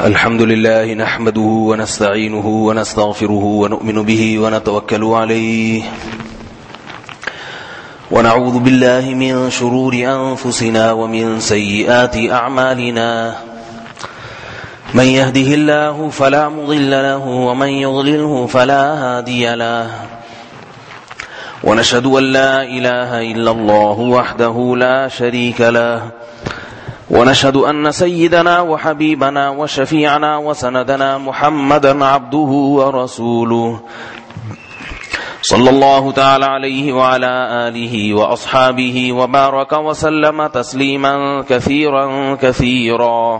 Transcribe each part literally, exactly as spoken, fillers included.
الحمد لله نحمده ونستعينه ونستغفره ونؤمن به ونتوكل عليه ونعوذ بالله من شرور أنفسنا ومن سيئات أعمالنا من يهده الله فلا مضل له ومن يضلله فلا هادي له ونشهد أن لا إله إلا الله وحده لا شريك له ونشهد أن سيدنا وحبيبنا وشفيعنا وسندنا محمدا عبده ورسوله صلى الله تعالى عليه وعلى آله وأصحابه وبارك وسلم تسليما كثيرا كثيرا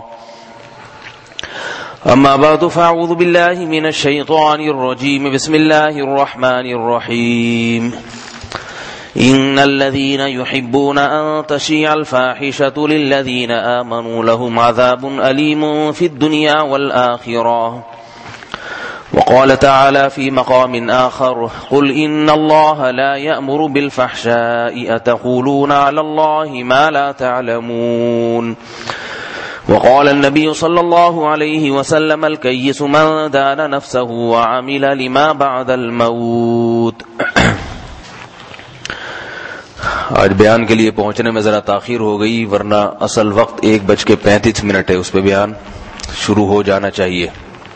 أما بعد فأعوذ بالله من الشيطان الرجيم بسم الله الرحمن الرحيم إن الذين يحبون أن تشيع الفاحشة للذين آمنوا لهم عذاب أليم في الدنيا والآخرة وقال تعالى في مقام آخر قل إن الله لا يأمر بالفحشاء أتقولون على الله ما لا تعلمون وقال النبي صلى الله عليه وسلم الكيس من دان نفسه وعمل لما بعد الموت. آج بیان کے لیے پہنچنے میں ذرا تاخیر ہو گئی، ورنہ اصل وقت ایک بج کے پینتیس منٹ ہے، اس پہ بیان شروع ہو جانا چاہیے.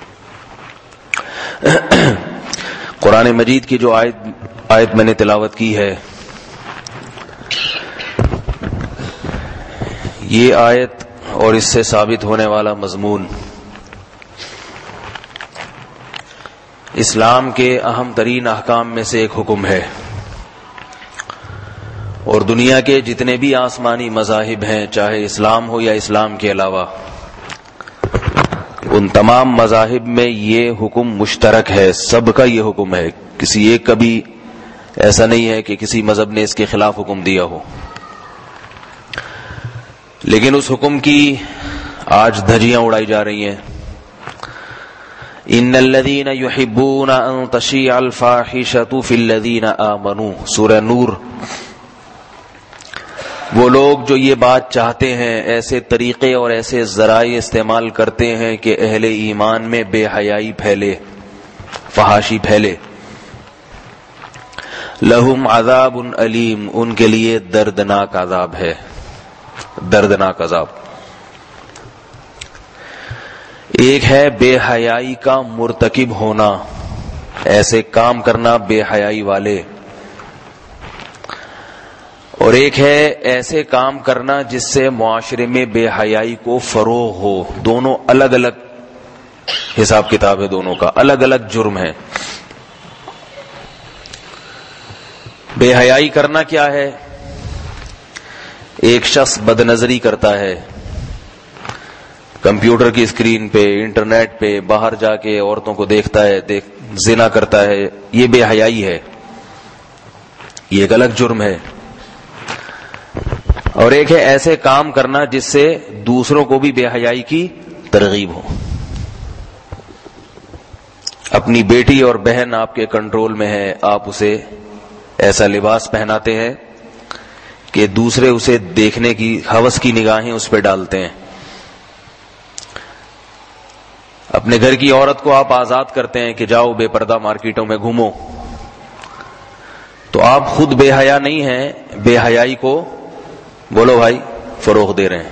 قرآن مجید کی جو آیت آیت میں نے تلاوت کی ہے، یہ آیت اور اس سے ثابت ہونے والا مضمون اسلام کے اہم ترین احکام میں سے ایک حکم ہے، اور دنیا کے جتنے بھی آسمانی مذاہب ہیں، چاہے اسلام ہو یا اسلام کے علاوہ، ان تمام مذاہب میں یہ حکم مشترک ہے، سب کا یہ حکم ہے. کسی ایک کا بھی ایسا نہیں ہے کہ کسی مذہب نے اس کے خلاف حکم دیا ہو. لیکن اس حکم کی آج دھجیاں اڑائی جا رہی ہیں. ان الذین یحبون ان تشیع الفاحشۃ فی الذین آمنوا، سورہ نور. وہ لوگ جو یہ بات چاہتے ہیں، ایسے طریقے اور ایسے ذرائع استعمال کرتے ہیں کہ اہل ایمان میں بے حیائی پھیلے، فحاشی پھیلے. لہم عذاب علیم، ان کے لیے دردناک عذاب ہے، دردناک عذاب. ایک ہے بے حیائی کا مرتکب ہونا، ایسے کام کرنا بے حیائی والے، اور ایک ہے ایسے کام کرنا جس سے معاشرے میں بے حیائی کو فروغ ہو. دونوں الگ الگ حساب کتاب ہے، دونوں کا الگ الگ جرم ہے. بے حیائی کرنا کیا ہے؟ ایک شخص بد نظری کرتا ہے، کمپیوٹر کی اسکرین پہ، انٹرنیٹ پہ، باہر جا کے عورتوں کو دیکھتا ہے، دیکھ زنا کرتا ہے، یہ بے حیائی ہے، یہ ایک الگ جرم ہے. اور ایک ہے ایسے کام کرنا جس سے دوسروں کو بھی بے حیائی کی ترغیب ہو. اپنی بیٹی اور بہن آپ کے کنٹرول میں ہے، آپ اسے ایسا لباس پہناتے ہیں کہ دوسرے اسے دیکھنے کی ہوس کی نگاہیں اس پہ ڈالتے ہیں. اپنے گھر کی عورت کو آپ آزاد کرتے ہیں کہ جاؤ بے پردہ مارکیٹوں میں گھومو، تو آپ خود بے حیا نہیں ہیں، بے حیائی کو بولو بھائی فروغ دے رہے ہیں.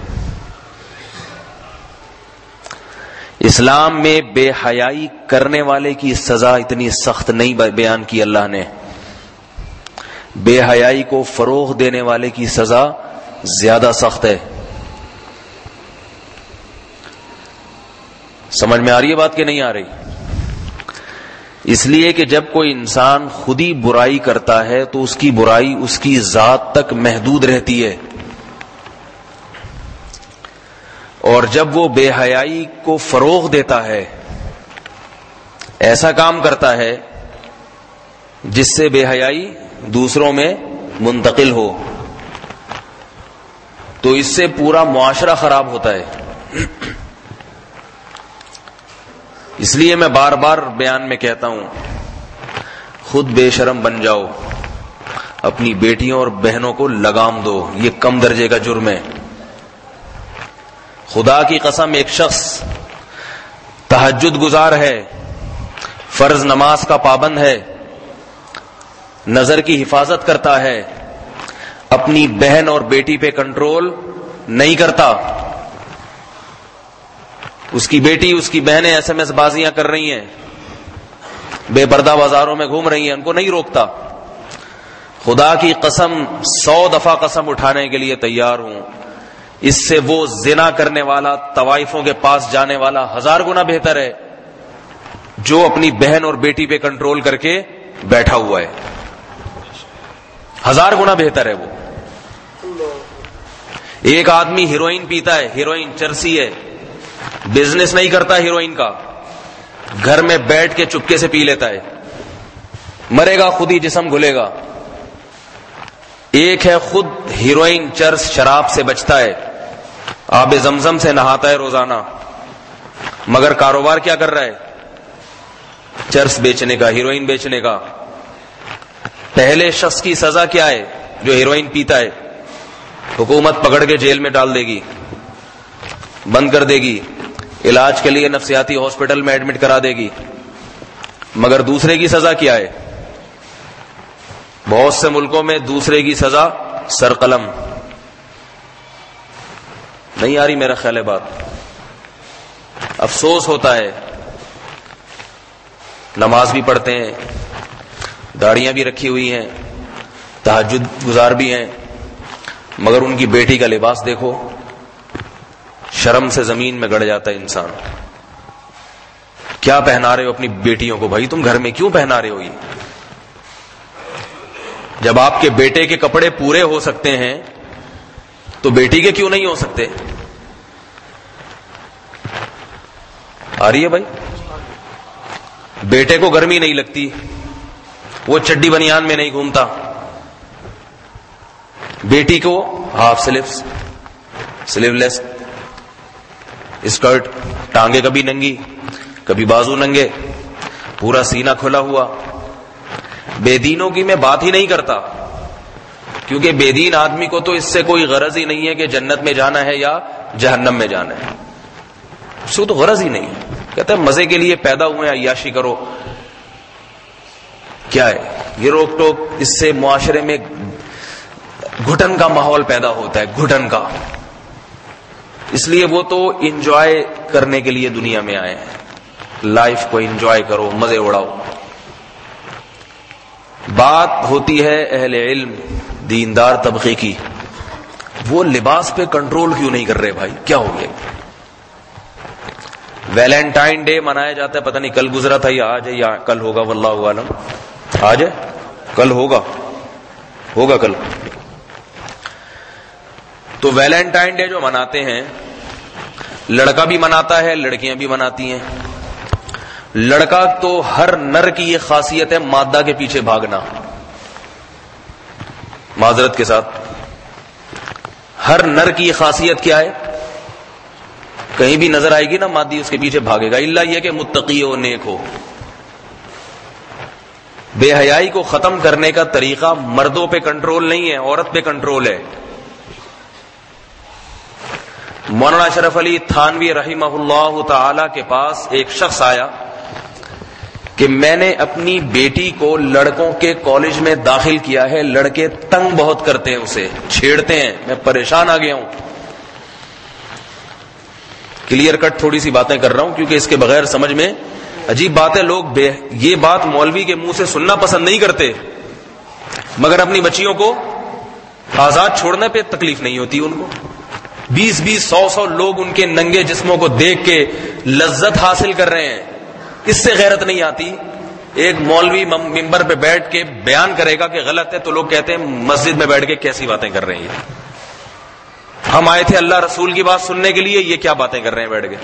اسلام میں بے حیائی کرنے والے کی سزا اتنی سخت نہیں بیان کی اللہ نے، بے حیائی کو فروغ دینے والے کی سزا زیادہ سخت ہے. سمجھ میں آ رہی ہے بات کہ نہیں آ رہی؟ اس لیے کہ جب کوئی انسان خود ہی برائی کرتا ہے تو اس کی برائی اس کی ذات تک محدود رہتی ہے، اور جب وہ بے حیائی کو فروغ دیتا ہے، ایسا کام کرتا ہے جس سے بے حیائی دوسروں میں منتقل ہو، تو اس سے پورا معاشرہ خراب ہوتا ہے. اس لیے میں بار بار بیان میں کہتا ہوں، خود بے شرم بن جاؤ، اپنی بیٹیوں اور بہنوں کو لگام دو، یہ کم درجے کا جرم ہے. خدا کی قسم ایک شخص تہجد گزار ہے، فرض نماز کا پابند ہے، نظر کی حفاظت کرتا ہے، اپنی بہن اور بیٹی پہ کنٹرول نہیں کرتا، اس کی بیٹی اس کی بہنیں ایس ایم ایس بازیاں کر رہی ہیں، بے پردہ بازاروں میں گھوم رہی ہیں، ان کو نہیں روکتا، خدا کی قسم سو دفعہ قسم اٹھانے کے لیے تیار ہوں، اس سے وہ زنا کرنے والا طوائفوں کے پاس جانے والا ہزار گنا بہتر ہے جو اپنی بہن اور بیٹی پہ کنٹرول کر کے بیٹھا ہوا ہے، ہزار گنا بہتر ہے وہ۔ ایک آدمی ہیروئن پیتا ہے، ہیروئن چرسی ہے، بزنس نہیں کرتا ہیروئن کا، گھر میں بیٹھ کے چپکے سے پی لیتا ہے، مرے گا خود ہی جسم گھلے گا۔ ایک ہے خود ہیروئن چرس شراب سے بچتا ہے، آب زمزم سے نہاتا ہے روزانہ، مگر کاروبار کیا کر رہا ہے؟ چرس بیچنے کا، ہیروئن بیچنے کا۔ پہلے شخص کی سزا کیا ہے جو ہیروئن پیتا ہے؟ حکومت پکڑ کے جیل میں ڈال دے گی، بند کر دے گی، علاج کے لیے نفسیاتی ہاسپٹل میں ایڈمٹ کرا دے گی۔ مگر دوسرے کی سزا کیا ہے؟ بہت سے ملکوں میں دوسرے کی سزا سر قلم۔ نہیں آ رہی میرا خیال ہے بات؟ افسوس ہوتا ہے، نماز بھی پڑھتے ہیں، داڑیاں بھی رکھی ہوئی ہیں، تہجد گزار بھی ہیں، مگر ان کی بیٹی کا لباس دیکھو، شرم سے زمین میں گڑ جاتا ہے انسان۔ کیا پہنا رہے ہو اپنی بیٹیوں کو؟ بھائی تم گھر میں کیوں پہنا رہے ہو یہ؟ جب آپ کے بیٹے کے کپڑے پورے ہو سکتے ہیں تو بیٹی کے کیوں نہیں ہو سکتے؟ آ رہی ہے بھائی؟ بیٹے کو گرمی نہیں لگتی، وہ چڈی بنیان میں نہیں گھومتا، بیٹی کو half sleeves, sleeveless skirt, ٹانگیں کبھی ننگی کبھی بازو ننگے، پورا سینہ کھلا ہوا۔ بے دینوں کی میں بات ہی نہیں کرتا، کیونکہ بے دین آدمی کو تو اس سے کوئی غرض ہی نہیں ہے کہ جنت میں جانا ہے یا جہنم میں جانا ہے، اس کو تو غرض ہی نہیں ہے، کہتا ہے مزے کے لیے پیدا ہوئے ہیں، عیاشی کرو۔ کیا ہے یہ روک ٹوک؟ اس سے معاشرے میں گھٹن کا ماحول پیدا ہوتا ہے، گھٹن کا۔ اس لیے وہ تو انجوائے کرنے کے لیے دنیا میں آئے ہیں، لائف کو انجوائے کرو، مزے اڑاؤ۔ بات ہوتی ہے اہل علم دیندار طبقے کی، وہ لباس پہ کنٹرول کیوں نہیں کر رہے بھائی؟ کیا ہو گیا؟ ویلنٹائن ڈے منایا جاتا ہے، پتہ نہیں کل گزرا تھا یا آج ہے یا کل ہوگا، واللہ عالم۔ آج ہے؟ کل ہوگا، ہوگا کل۔ تو ویلنٹائن ڈے جو مناتے ہیں، لڑکا بھی مناتا ہے، لڑکیاں بھی مناتی ہیں۔ لڑکا تو ہر نر کی یہ خاصیت ہے مادہ کے پیچھے بھاگنا، معذرت کے ساتھ، ہر نر کی یہ خاصیت کیا ہے؟ کہیں بھی نظر آئے گی نا مادی، اس کے پیچھے بھاگے گا، الا یہ کہ متقی ہو، نیک ہو۔ بے حیائی کو ختم کرنے کا طریقہ مردوں پہ کنٹرول نہیں ہے، عورت پہ کنٹرول ہے۔ مولانا اشرف علی تھانوی رحمہ اللہ تعالی کے پاس ایک شخص آیا کہ میں نے اپنی بیٹی کو لڑکوں کے کالج میں داخل کیا ہے، لڑکے تنگ بہت کرتے ہیں، اسے چھیڑتے ہیں، میں پریشان آ گیا ہوں۔ کلیئر کٹ تھوڑی سی باتیں کر رہا ہوں کیونکہ اس کے بغیر سمجھ میں عجیب بات ہے، لوگ بے یہ بات مولوی کے منہ سے سننا پسند نہیں کرتے، مگر اپنی بچیوں کو آزاد چھوڑنے پہ تکلیف نہیں ہوتی ان کو۔ بیس بیس سو سو لوگ ان کے ننگے جسموں کو دیکھ کے لذت حاصل کر رہے ہیں، اس سے غیرت نہیں آتی۔ ایک مولوی ممبر پہ بیٹھ کے بیان کرے گا کہ غلط ہے تو لوگ کہتے ہیں مسجد میں بیٹھ کے کیسی باتیں کر رہے ہیں، ہم آئے تھے اللہ رسول کی بات سننے کے لیے، یہ کیا باتیں کر رہے ہیں بیٹھ کے۔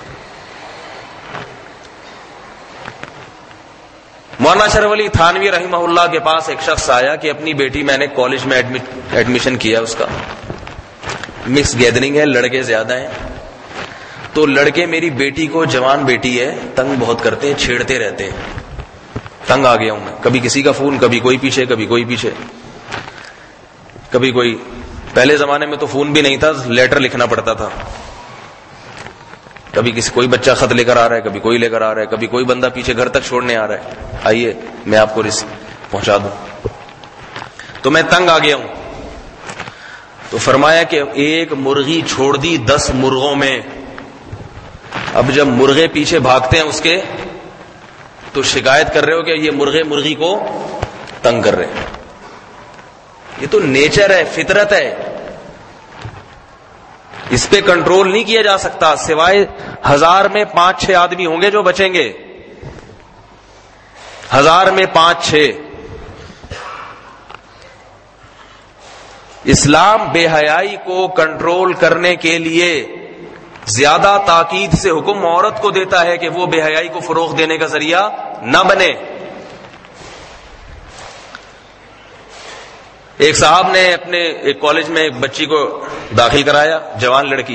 مولانا اشرف علی تھانوی رحمہ اللہ کے پاس ایک شخص آیا کہ اپنی بیٹی میں نے کالج میں ایڈمیشن کیا، اس کا مکس گیدرنگ ہے، لڑکے زیادہ ہیں، تو لڑکے میری بیٹی کو، جوان بیٹی ہے، تنگ بہت کرتے ہیں، چھیڑتے رہتے ہیں۔ تنگ آ گیا ہوں میں، کبھی کسی کا فون، کبھی کوئی پیچھے، کبھی کوئی پیچھے، کبھی کوئی۔ پہلے زمانے میں تو فون بھی نہیں تھا، لیٹر لکھنا پڑتا تھا، کبھی کسی کوئی بچہ خط لے کر آ رہا ہے, کبھی کوئی لے کر آ رہا ہے, کبھی کوئی بندہ پیچھے گھر تک چھوڑنے آ رہا ہے, آئیے میں آپ کو رزق پہنچا دوں. تو میں تنگ آ گیا ہوں. تو فرمایا کہ ایک مرغی چھوڑ دی دس مرغوں میں. اب جب مرغے پیچھے بھاگتے ہیں اس کے تو شکایت کر رہے ہو کہ یہ مرغے مرغی کو تنگ کر رہے ہیں. یہ تو نیچر ہے, فطرت ہے, اس پہ کنٹرول نہیں کیا جا سکتا. سوائے ہزار میں پانچ چھ آدمی ہوں گے جو بچیں گے, ہزار میں پانچ چھ. اسلام بے حیائی کو کنٹرول کرنے کے لیے زیادہ تاکید سے حکم عورت کو دیتا ہے کہ وہ بے حیائی کو فروغ دینے کا ذریعہ نہ بنے. ایک صاحب نے اپنے ایک کالج میں ایک بچی کو داخل کرایا, جوان لڑکی,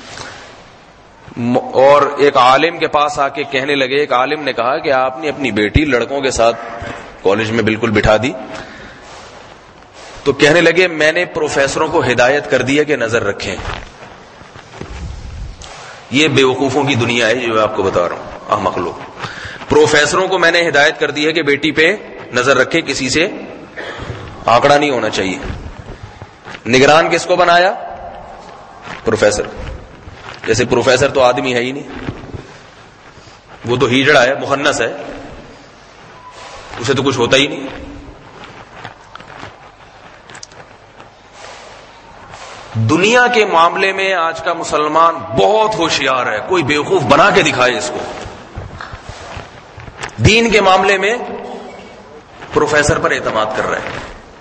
اور ایک عالم کے پاس آ کے کہنے لگے, ایک عالم نے کہا کہ آپ نے اپنی بیٹی لڑکوں کے ساتھ کالج میں بالکل بٹھا دی. تو کہنے لگے میں نے پروفیسروں کو ہدایت کر دی ہے کہ نظر رکھیں. یہ بیوقوفوں کی دنیا ہے جو میں آپ کو بتا رہا ہوں, احمق لوگ. پروفیسروں کو میں نے ہدایت کر دی ہے کہ بیٹی پہ نظر رکھے, کسی سے آنکڑا نہیں ہونا چاہیے. نگران کس کو بنایا؟ پروفیسر. جیسے پروفیسر تو آدمی ہے ہی نہیں, وہ تو ہیجڑا ہے, مخنث ہے, اسے تو کچھ ہوتا ہی نہیں. دنیا کے معاملے میں آج کا مسلمان بہت ہوشیار ہے, کوئی بیوقوف بنا کے دکھائے اس کو. دین کے معاملے میں پروفیسر پر اعتماد کر رہا ہے.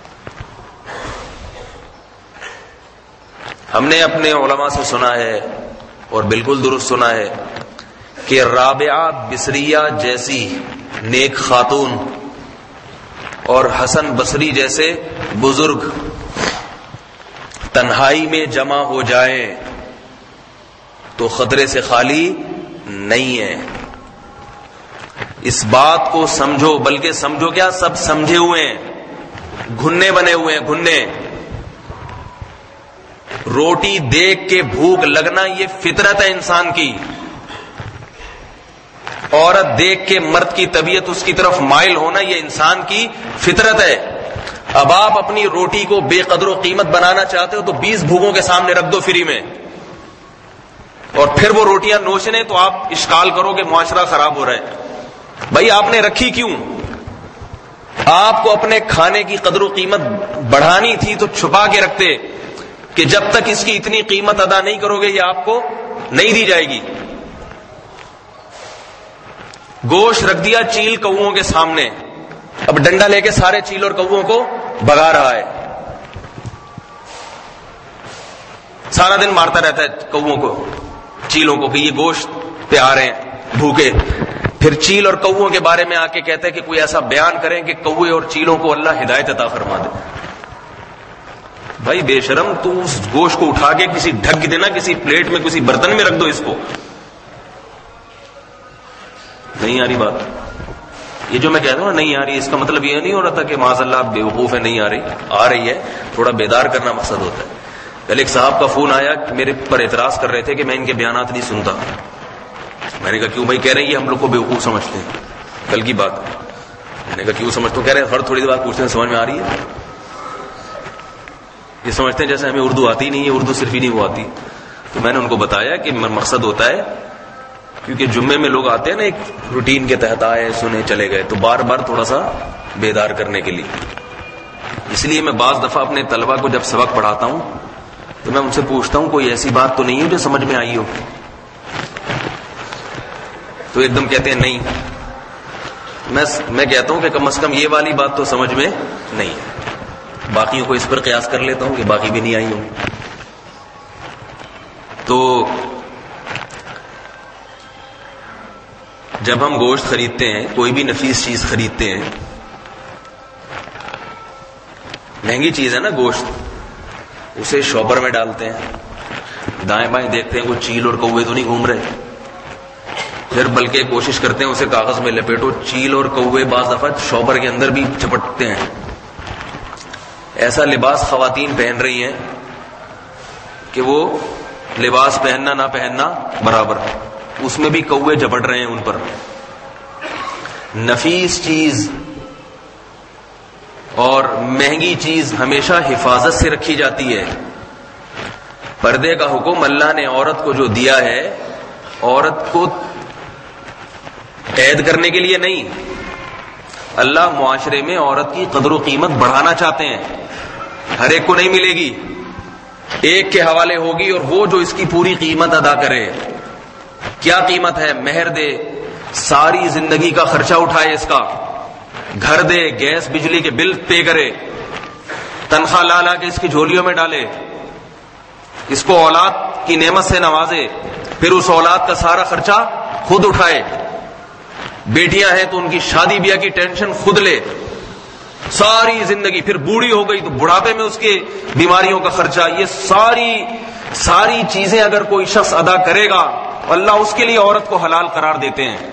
ہم نے اپنے علماء سے سنا ہے, اور بالکل درست سنا ہے, کہ رابعہ بصریہ جیسی نیک خاتون اور حسن بصری جیسے بزرگ تنہائی میں جمع ہو جائیں تو خطرے سے خالی نہیں ہے. اس بات کو سمجھو, بلکہ سمجھو کیا, سب سمجھے ہوئے ہیں, گھننے بنے ہوئے ہیں, گھننے. روٹی دیکھ کے بھوک لگنا یہ فطرت ہے انسان کی. عورت دیکھ کے مرد کی طبیعت اس کی طرف مائل ہونا یہ انسان کی فطرت ہے. اب آپ اپنی روٹی کو بے قدر و قیمت بنانا چاہتے ہو تو بیس بھوکوں کے سامنے رکھ دو فری میں, اور پھر وہ روٹیاں نوچنے تو آپ اشکال کرو کہ معاشرہ خراب ہو رہا ہے. بھائی آپ نے رکھی کیوں؟ آپ کو اپنے کھانے کی قدر و قیمت بڑھانی تھی تو چھپا کے رکھتے کہ جب تک اس کی اتنی قیمت ادا نہیں کرو گے یہ آپ کو نہیں دی جائے گی. گوشت رکھ دیا چیل کوؤں کے سامنے, اب ڈنڈا لے کے سارے چیل اور کوؤں کو بھگا رہا ہے, سارا دن مارتا رہتا ہے کوؤں کو, چیلوں کو, کہ یہ گوشت پہ آ رہے ہیں بھوکے. پھر چیل اور کوؤں کے بارے میں آ کے کہتا ہے کہ کوئی ایسا بیان کریں کہ کوے اور چیلوں کو اللہ ہدایت عطا فرما دے. بھائی بے شرم, تو اس گوشت کو اٹھا کے کسی ڈھک دینا, کسی پلیٹ میں کسی برتن میں رکھ دو اس کو. نہیں آ رہی بات؟ یہ جو میں کہتا ہوں نہیں آ رہی, اس کا مطلب یہ نہیں ہو رہا تھا کہ معاذ اللہ بیوقوف ہے, نہیں آ رہی, آ رہی ہے. تھوڑا بیدار کرنا مقصد ہوتا ہے. کل ایک صاحب کا فون آیا, میرے پر اعتراض کر رہے تھے کہ میں ان کے بیانات نہیں سنتا. میں نے کہا کیوں بھائی؟ کہہ رہے ہیں یہ ہم لوگ کو بیوقوف سمجھتے ہیں. کل کی بات. میں نے کہا کیوں سمجھتے ہو؟ کہہ رہے ہیں ہر تھوڑی دیر بات پوچھتے ہیں سمجھ میں آ رہی ہے. یہ سمجھتے ہیں جیسے ہمیں اردو آتی نہیں ہے, اردو صرف ہی نہیں وہ آتی. تو میں نے ان کو بتایا کہ مقصد ہوتا ہے, کیونکہ جمعے میں لوگ آتے ہیں نا ایک روٹین کے تحت, آئے سنے چلے گئے, تو بار بار تھوڑا سا بیدار کرنے کے لیے. اس لیے میں بعض دفعہ اپنے طلبہ کو جب سبق پڑھاتا ہوں تو میں ان سے پوچھتا ہوں کوئی ایسی بات تو نہیں ہے جو سمجھ میں آئی ہو؟ تو ایک دم کہتے ہیں نہیں. میں میں کہتا ہوں کہ کم از کم یہ والی بات تو سمجھ میں نہیں ہے. باقیوں کو اس پر قیاس کر لیتا ہوں کہ باقی بھی نہیں آئی ہوں. تو جب ہم گوشت خریدتے ہیں, کوئی بھی نفیس چیز خریدتے ہیں, مہنگی چیز ہے نا گوشت, اسے شاپر میں ڈالتے ہیں, دائیں بائیں دیکھتے ہیں کوئی چیل اور کوے تو نہیں گھوم رہے, پھر بلکہ کوشش کرتے ہیں اسے کاغذ میں لپیٹو. چیل اور کوے بعض دفعہ شاپر کے اندر بھی چپٹتے ہیں. ایسا لباس خواتین پہن رہی ہیں کہ وہ لباس پہننا نہ پہننا برابر. اس میں بھی کوے جھپٹ رہے ہیں ان پر. نفیس چیز اور مہنگی چیز ہمیشہ حفاظت سے رکھی جاتی ہے. پردے کا حکم اللہ نے عورت کو جو دیا ہے، عورت کو قید کرنے کے لیے نہیں. اللہ معاشرے میں عورت کی قدر و قیمت بڑھانا چاہتے ہیں. ہر ایک کو نہیں ملے گی، ایک کے حوالے ہوگی اور وہ جو اس کی پوری قیمت ادا کرے. کیا قیمت ہے؟ مہر دے، ساری زندگی کا خرچہ اٹھائے، اس کا گھر دے، گیس بجلی کے بل پے کرے، تنخواہ لا لا کے اس کی جھولیوں میں ڈالے، اس کو اولاد کی نعمت سے نوازے، پھر اس اولاد کا سارا خرچہ خود اٹھائے. بیٹیاں ہیں تو ان کی شادی بیاہ کی ٹینشن خود لے ساری زندگی. پھر بوڑھی ہو گئی تو بڑھاپے میں اس کے بیماریوں کا خرچہ. یہ ساری ساری چیزیں اگر کوئی شخص ادا کرے گا، اللہ اس کے لیے عورت کو حلال قرار دیتے ہیں.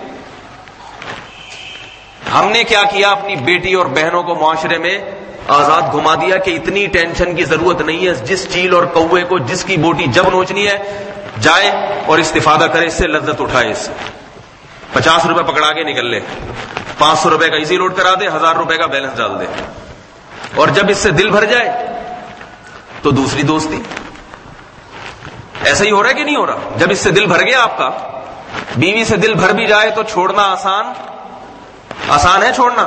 ہم نے کیا کیا؟ اپنی بیٹی اور بہنوں کو معاشرے میں آزاد گھما دیا کہ اتنی ٹینشن کی ضرورت نہیں ہے. جس چیل اور کوے کو جس کی بوٹی جب نوچنی ہے جائے اور استفادہ کرے، اس سے لذت اٹھائے. اس سے پچاس روپے پکڑا کے نکل لے، پانچ سو روپے کا ایزی لوڈ کرا دے، ہزار روپے کا بیلنس ڈال دے، اور جب اس سے دل بھر جائے تو دوسری دوستی. ایسا ہی ہو رہا ہے کہ نہیں ہو رہا؟ جب اس سے دل بھر گیا آپ کا، بیوی سے دل بھر بھی جائے تو چھوڑنا آسان آسان ہے چھوڑنا.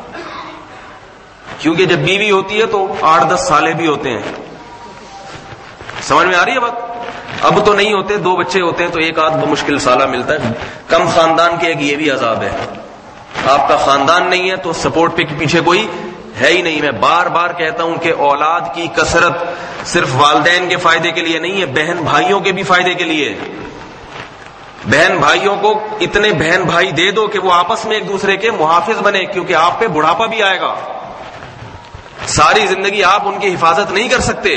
کیونکہ جب بیوی ہوتی ہے تو آٹھ دس سالے بھی ہوتے ہیں. سمجھ میں آ رہی ہے بات؟ اب تو نہیں ہوتے، دو بچے ہوتے ہیں تو ایک آدھ بمشکل سالہ ملتا ہے. کم خاندان کے ایک یہ بھی عذاب ہے. آپ کا خاندان نہیں ہے تو سپورٹ پہ پیچھے کوئی ہے ہی نہیں. میں بار بار کہتا ہوں کہ اولاد کی کثرت صرف والدین کے فائدے کے لیے نہیں ہے، بہن بھائیوں کے بھی فائدے کے لیے. بہن بھائیوں کو اتنے بہن بھائی دے دو کہ وہ آپس میں ایک دوسرے کے محافظ بنے، کیونکہ آپ پہ بڑھاپا بھی آئے گا. ساری زندگی آپ ان کی حفاظت نہیں کر سکتے.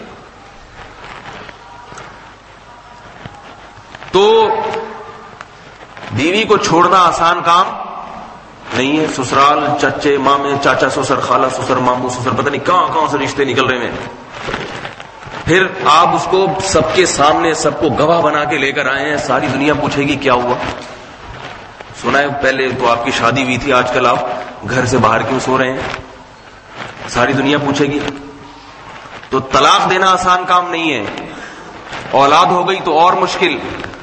تو بیوی کو چھوڑنا آسان کام نہیں ہے. سسرال، چچے مامے، چاچا سسر، خالہ سسر، ماموں سسر، پتہ نہیں کہاں کہاں سے رشتے نکل رہے ہیں. پھر آپ اس کو سب کے سامنے سب کو گواہ بنا کے لے کر آئے ہیں. ساری دنیا پوچھے گی کیا ہوا. سنا ہے پہلے تو آپ کی شادی ہوئی تھی، آج کل آپ گھر سے باہر کیوں سو رہے ہیں؟ ساری دنیا پوچھے گی. تو طلاق دینا آسان کام نہیں ہے. اولاد ہو گئی تو اور مشکل.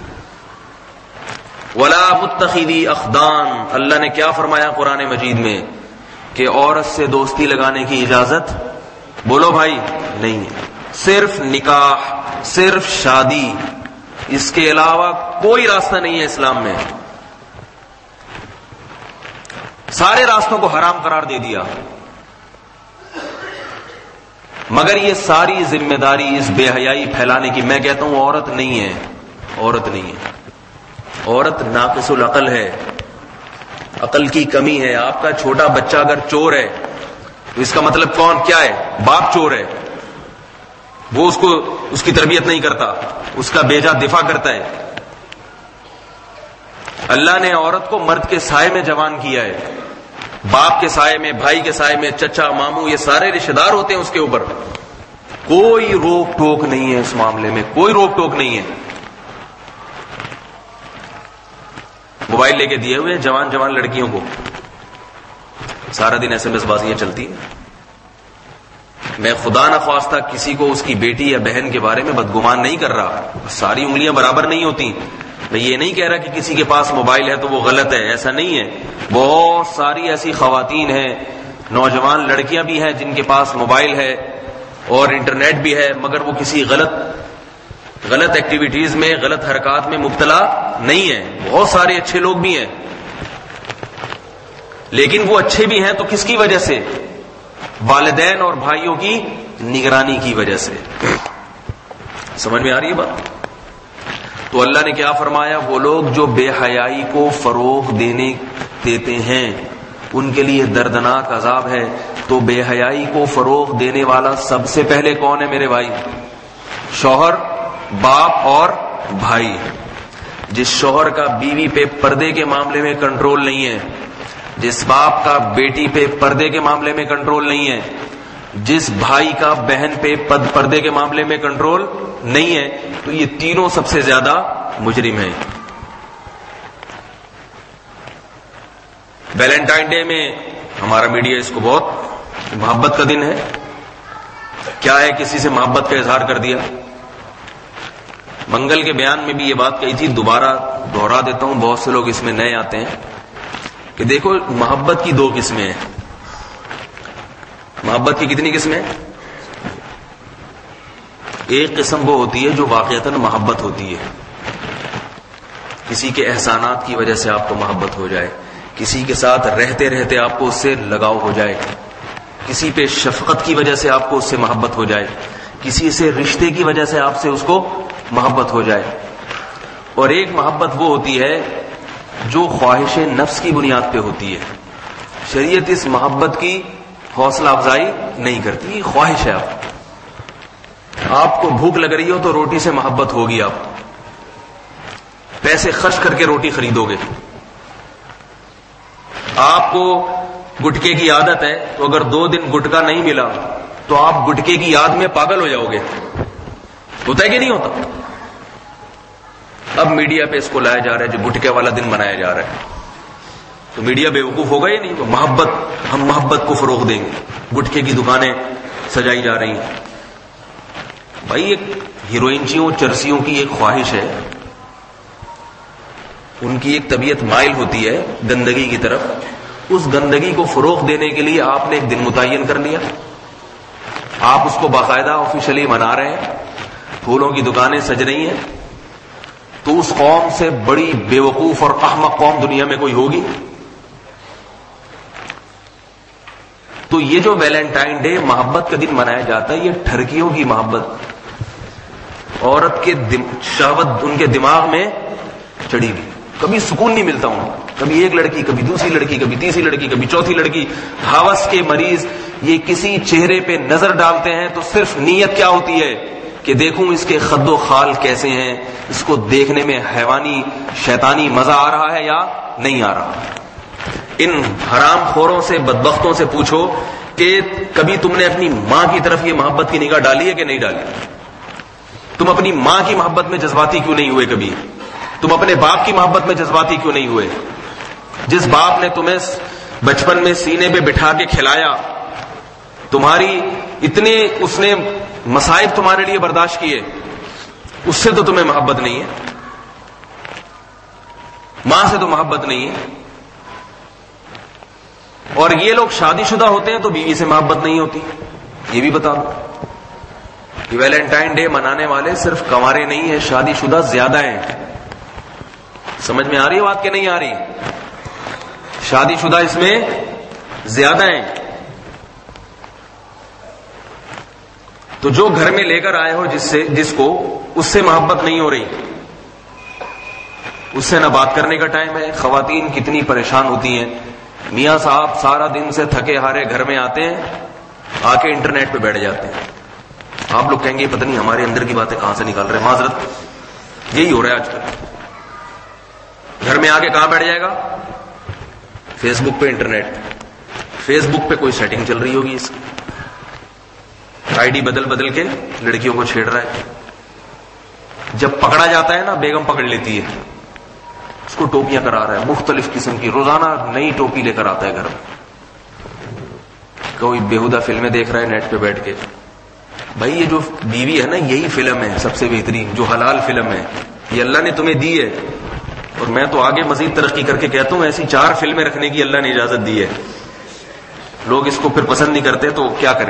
ولا متخذی اخدان، اللہ نے کیا فرمایا قرآن مجید میں کہ عورت سے دوستی لگانے کی اجازت، بولو بھائی، نہیں ہے. صرف نکاح، صرف شادی، اس کے علاوہ کوئی راستہ نہیں ہے اسلام میں. سارے راستوں کو حرام قرار دے دیا. مگر یہ ساری ذمہ داری اس بے حیائی پھیلانے کی، میں کہتا ہوں عورت نہیں ہے. عورت نہیں ہے. عورت ناقص العقل ہے، عقل کی کمی ہے. آپ کا چھوٹا بچہ اگر چور ہے تو اس کا مطلب کون کیا ہے؟ باپ چور ہے. وہ اس کو اس کی تربیت نہیں کرتا، اس کا بیجا دفاع کرتا ہے. اللہ نے عورت کو مرد کے سائے میں جوان کیا ہے. باپ کے سائے میں، بھائی کے سائے میں، چچا ماموں، یہ سارے رشتے دار ہوتے ہیں اس کے اوپر. کوئی روک ٹوک نہیں ہے اس معاملے میں، کوئی روک ٹوک نہیں ہے. موبائل لے کے دیے ہوئے جوان جوان لڑکیوں کو، سارا دن ایس ایم ایس بازیاں چلتی ہیں. میں خدا نخواستہ کسی کو اس کی بیٹی یا بہن کے بارے میں بدگمان نہیں کر رہا. ساری انگلیاں برابر نہیں ہوتی. میں یہ نہیں کہہ رہا کہ کسی کے پاس موبائل ہے تو وہ غلط ہے، ایسا نہیں ہے. بہت ساری ایسی خواتین ہیں، نوجوان لڑکیاں بھی ہیں جن کے پاس موبائل ہے اور انٹرنیٹ بھی ہے، مگر وہ کسی غلط غلط ایکٹیویٹیز میں، غلط حرکات میں مبتلا نہیں ہیں. بہت سارے اچھے لوگ بھی ہیں، لیکن وہ اچھے بھی ہیں تو کس کی وجہ سے؟ والدین اور بھائیوں کی نگرانی کی وجہ سے. سمجھ میں آ رہی ہے بات؟ تو اللہ نے کیا فرمایا؟ وہ لوگ جو بے حیائی کو فروغ دینے دیتے ہیں ان کے لیے دردناک عذاب ہے. تو بے حیائی کو فروغ دینے والا سب سے پہلے کون ہے میرے بھائی؟ شوہر، باپ اور بھائی. جس شوہر کا بیوی پہ پردے کے معاملے میں کنٹرول نہیں ہے، جس باپ کا بیٹی پہ پردے کے معاملے میں کنٹرول نہیں ہے، جس بھائی کا بہن پہ پد پردے کے معاملے میں کنٹرول نہیں ہے، تو یہ تینوں سب سے زیادہ مجرم ہیں. ویلنٹائن ڈے میں ہمارا میڈیا اس کو بہت محبت کا دن ہے. کیا ہے, کسی سے محبت کا اظہار کر دیا. منگل کے بیان میں بھی یہ بات کہی تھی, دوبارہ دوہرا دیتا ہوں, بہت سے لوگ اس میں نئے آتے ہیں کہ دیکھو محبت کی دو قسمیں ہیں. محبت کی کتنی قسمیں؟ ایک قسم وہ ہوتی ہے جو واقعتاً محبت ہوتی ہے, کسی کے احسانات کی وجہ سے آپ کو محبت ہو جائے, کسی کے ساتھ رہتے رہتے آپ کو اس سے لگاؤ ہو جائے, کسی پہ شفقت کی وجہ سے آپ کو اس سے محبت ہو جائے, کسی سے رشتے کی وجہ سے آپ سے اس کو محبت ہو جائے. اور ایک محبت وہ ہوتی ہے جو خواہش نفس کی بنیاد پہ ہوتی ہے. شریعت اس محبت کی حوصلہ افزائی نہیں کرتی, یہ خواہش ہے. آپ آپ کو بھوک لگ رہی ہو تو روٹی سے محبت ہوگی, آپ پیسے خرچ کر کے روٹی خریدو گے. آپ کو گٹکے کی عادت ہے تو اگر دو دن گٹکا نہیں ملا تو آپ گٹکے کی یاد میں پاگل ہو جاؤ گے. ہوتا ہے کہ نہیں ہوتا؟ اب میڈیا پہ اس کو لایا جا رہا ہے, جو گٹکے والا دن منایا جا رہا ہے, تو میڈیا بے وقوف ہوگا ہی نہیں. تو محبت, ہم محبت کو فروغ دیں گے, گٹکے کی دکانیں سجائی جا رہی ہیں. بھائی ایک ہیروئنچیوں چرسیوں کی ایک خواہش ہے, ان کی ایک طبیعت مائل ہوتی ہے گندگی کی طرف. اس گندگی کو فروغ دینے کے لیے آپ نے ایک دن متعین کر لیا, آپ اس کو باقاعدہ آفیشلی منا رہے ہیں, پھولوں کی دکانیں سج رہی ہیں. تو اس قوم سے بڑی بے وقوف اور احمق قوم دنیا میں کوئی ہوگی؟ تو یہ جو ویلنٹائن ڈے محبت کا دن منایا جاتا ہے, یہ ٹھرکیوں کی محبت, عورت کے شہوت ان کے دماغ میں چڑھی ہوئی. کبھی سکون نہیں ملتا ہوں, کبھی ایک لڑکی, کبھی دوسری لڑکی, کبھی تیسری لڑکی, کبھی چوتھی لڑکی. ہوس کے مریض یہ کسی چہرے پہ نظر ڈالتے ہیں تو صرف نیت کیا ہوتی ہے کہ دیکھوں اس کے خد و خال کیسے ہیں, اس کو دیکھنے میں حیوانی شیطانی مزہ آ رہا ہے یا نہیں آ رہا. ان حرام خوروں سے, بدبختوں سے پوچھو کہ کبھی تم نے اپنی ماں کی طرف یہ محبت کی نگاہ ڈالی ہے کہ نہیں ڈالی؟ تم اپنی ماں کی محبت میں جذباتی کیوں نہیں ہوئے کبھی؟ تم اپنے باپ کی محبت میں جذباتی کیوں نہیں ہوئے؟ جس باپ نے تمہیں بچپن میں سینے پہ بٹھا کے کھلایا, تمہاری اتنے اس نے مصائب تمہارے لیے برداشت کیے, اس سے تو تمہیں محبت نہیں ہے. ماں سے تو محبت نہیں ہے. اور یہ لوگ شادی شدہ ہوتے ہیں تو بیوی سے محبت نہیں ہوتی. یہ بھی بتا دو, یہ ویلنٹائن ڈے منانے والے صرف کنوارے نہیں ہیں, شادی شدہ زیادہ ہیں. سمجھ میں آ رہی ہے بات کہ نہیں آ رہی؟ شادی شدہ اس میں زیادہ ہیں. تو جو گھر میں لے کر آئے ہو جس سے جس کو اس سے محبت نہیں ہو رہی, اس سے نہ بات کرنے کا ٹائم ہے. خواتین کتنی پریشان ہوتی ہیں, میاں صاحب سارا دن سے تھکے ہارے گھر میں آتے ہیں, آ کے انٹرنیٹ پہ بیٹھ جاتے ہیں. آپ لوگ کہیں گے پتہ نہیں ہمارے اندر کی باتیں کہاں سے نکال رہے ہیں. معذرت, یہی ہو رہا ہے آج کل. گھر میں آ کے کہاں بیٹھ جائے گا؟ فیس بک پہ, انٹرنیٹ. فیس بک پہ کوئی سیٹنگ چل رہی ہوگی اس کی, آئی ڈی بدل بدل کے لڑکیوں کو چھیڑ رہا ہے. جب پکڑا جاتا ہے نا, بیگم پکڑ لیتی ہے, اس کو ٹوپیاں کرا رہا ہے مختلف قسم کی, روزانہ نئی ٹوپی لے کر آتا ہے گھر میں. کوئی بیہودہ فلمیں دیکھ رہا ہے نیٹ پہ بیٹھ کے. بھائی یہ جو بیوی ہے نا, یہی فلم ہے سب سے بہترین, جو حلال فلم ہے, یہ اللہ نے تمہیں دی ہے. اور میں تو آگے مزید ترقی کر کے کہتا ہوں ایسی چار فلمیں رکھنے کی اللہ نے اجازت دی ہے. لوگ اس کو پھر پسند نہیں کرتے تو کیا کریں.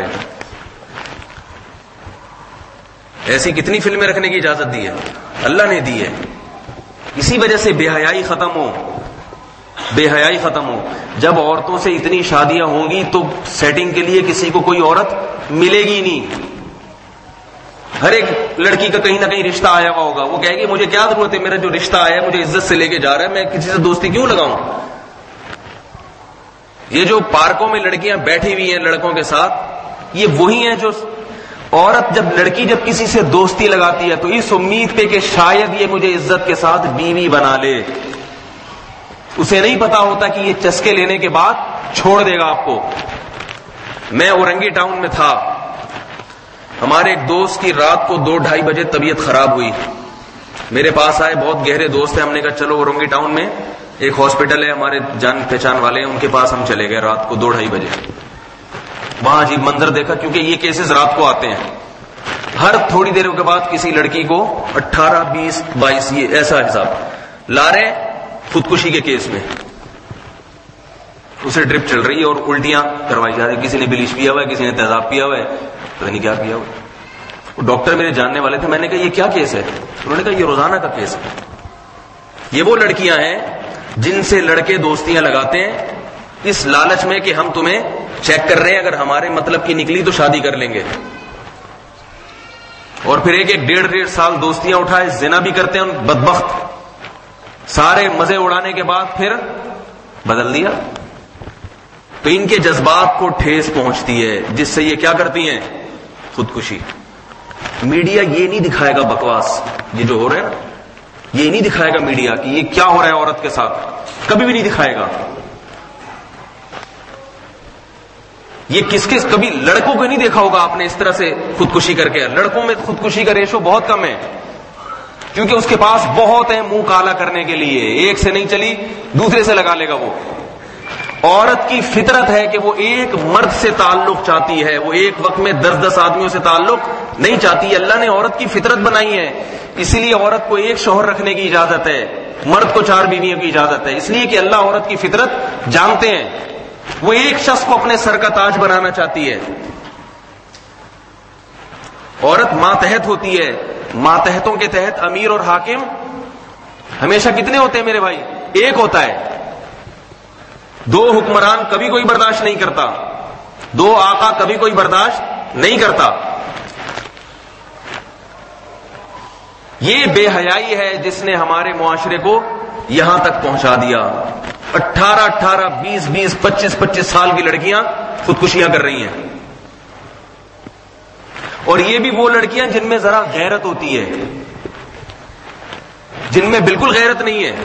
ایسی کتنی فلمیں رکھنے کی اجازت دی ہے, اللہ نے دی ہے. اسی وجہ سے بے حیائی ختم ہو, بے حیائی ختم ہو. جب عورتوں سے اتنی شادیاں ہوں گی تو سیٹنگ کے لیے کسی کو کوئی عورت ملے گی نہیں. ہر ایک لڑکی کا کہیں نہ کہیں رشتہ آیا ہوا ہوگا, وہ کہے گی مجھے کیا ضرورت ہے, میرا جو رشتہ آیا ہے مجھے عزت سے لے کے جا رہا ہے, میں کسی سے دوستی کیوں لگاؤں. یہ جو پارکوں میں لڑکیاں بیٹھی ہوئی ہیں لڑکوں کے ساتھ, یہ وہی ہیں جو عورت جب لڑکی جب کسی سے دوستی لگاتی ہے تو اس امید پہ کہ شاید یہ مجھے عزت کے ساتھ بیوی بنا لے. اسے نہیں پتا ہوتا کہ یہ چسکے لینے کے بعد چھوڑ دے گا آپ کو. میں اورنگی ٹاؤن میں تھا, ہمارے ایک دوست کی رات کو دو ڈھائی بجے طبیعت خراب ہوئی, میرے پاس آئے, بہت گہرے دوست ہیں. ہم نے کہا چلو اورنگی ٹاؤن میں ایک ہاسپٹل ہے ہمارے جان پہچان والے ہیں، ان کے پاس ہم چلے گئے رات کو دو ڈھائی بجے. وہاں عجیب منظر دیکھا، کیونکہ یہ کیسز رات کو آتے ہیں. ہر تھوڑی دیر کے بعد کسی لڑکی کو اٹھارہ بیس بائیس یہ ایسا حساب لا رہے خودکشی کے کیس میں. اسے ڈرپ چل رہی ہے اور الٹیاں کروائی جا رہی ہے. کسی نے بلیچ پیا ہوا ہے، کسی نے تیزاب پیا ہوا ہے، پتہ نہیں کیا پیا ہوا. وہ ڈاکٹر میرے جاننے والے تھے. میں نے کہا یہ کیا کیس ہے؟ انہوں نے کہا یہ روزانہ کا کیس ہے. یہ وہ لڑکیاں ہیں جن سے لڑکے دوستیاں لگاتے ہیں اس لالچ میں کہ ہم تمہیں چیک کر رہے ہیں، اگر ہمارے مطلب کی نکلی تو شادی کر لیں گے. اور پھر ایک ایک ڈیڑھ ڈیڑھ سال دوستیاں اٹھائے زنا بھی کرتے ہیں بدبخت. سارے مزے اڑانے کے بعد پھر بدل دیا. تو ان کے جذبات کو ٹھیس پہنچتی ہے جس سے یہ کیا کرتی ہیں؟ خودکشی. میڈیا یہ نہیں دکھائے گا بکواس یہ جو ہو رہا ہے نا، یہ نہیں دکھائے گا میڈیا کہ یہ کیا ہو رہا ہے عورت کے ساتھ، کبھی بھی نہیں دکھائے گا. یہ کس کس کبھی لڑکوں کو نہیں دیکھا ہوگا آپ نے اس طرح سے خودکشی کر کے. لڑکوں میں خودکشی کا ریشو بہت کم ہے کیونکہ اس کے پاس بہت ہے منہ کالا کرنے کے لیے. ایک سے نہیں چلی دوسرے سے لگا لے گا. وہ عورت کی فطرت ہے کہ وہ ایک مرد سے تعلق چاہتی ہے، وہ ایک وقت میں دس دس آدمیوں سے تعلق نہیں چاہتی. اللہ نے عورت کی فطرت بنائی ہے، اسی لیے عورت کو ایک شوہر رکھنے کی اجازت ہے، مرد کو چار بیویوں کی اجازت ہے. اس لیے کہ اللہ عورت کی فطرت جانتے ہیں. وہ ایک شخص کو اپنے سر کا تاج بنانا چاہتی ہے. عورت ماتحت ہوتی ہے. ماتحتوں کے تحت امیر اور حاکم ہمیشہ کتنے ہوتے ہیں میرے بھائی؟ ایک ہوتا ہے. دو حکمران کبھی کوئی برداشت نہیں کرتا، دو آقا کبھی کوئی برداشت نہیں کرتا. یہ بے حیائی ہے جس نے ہمارے معاشرے کو یہاں تک پہنچا دیا. اٹھارہ اٹھارہ بیس بیس پچیس پچیس سال کی لڑکیاں خودکشیاں کر رہی ہیں. اور یہ بھی وہ لڑکیاں جن میں ذرا غیرت ہوتی ہے، جن میں بالکل غیرت نہیں ہے.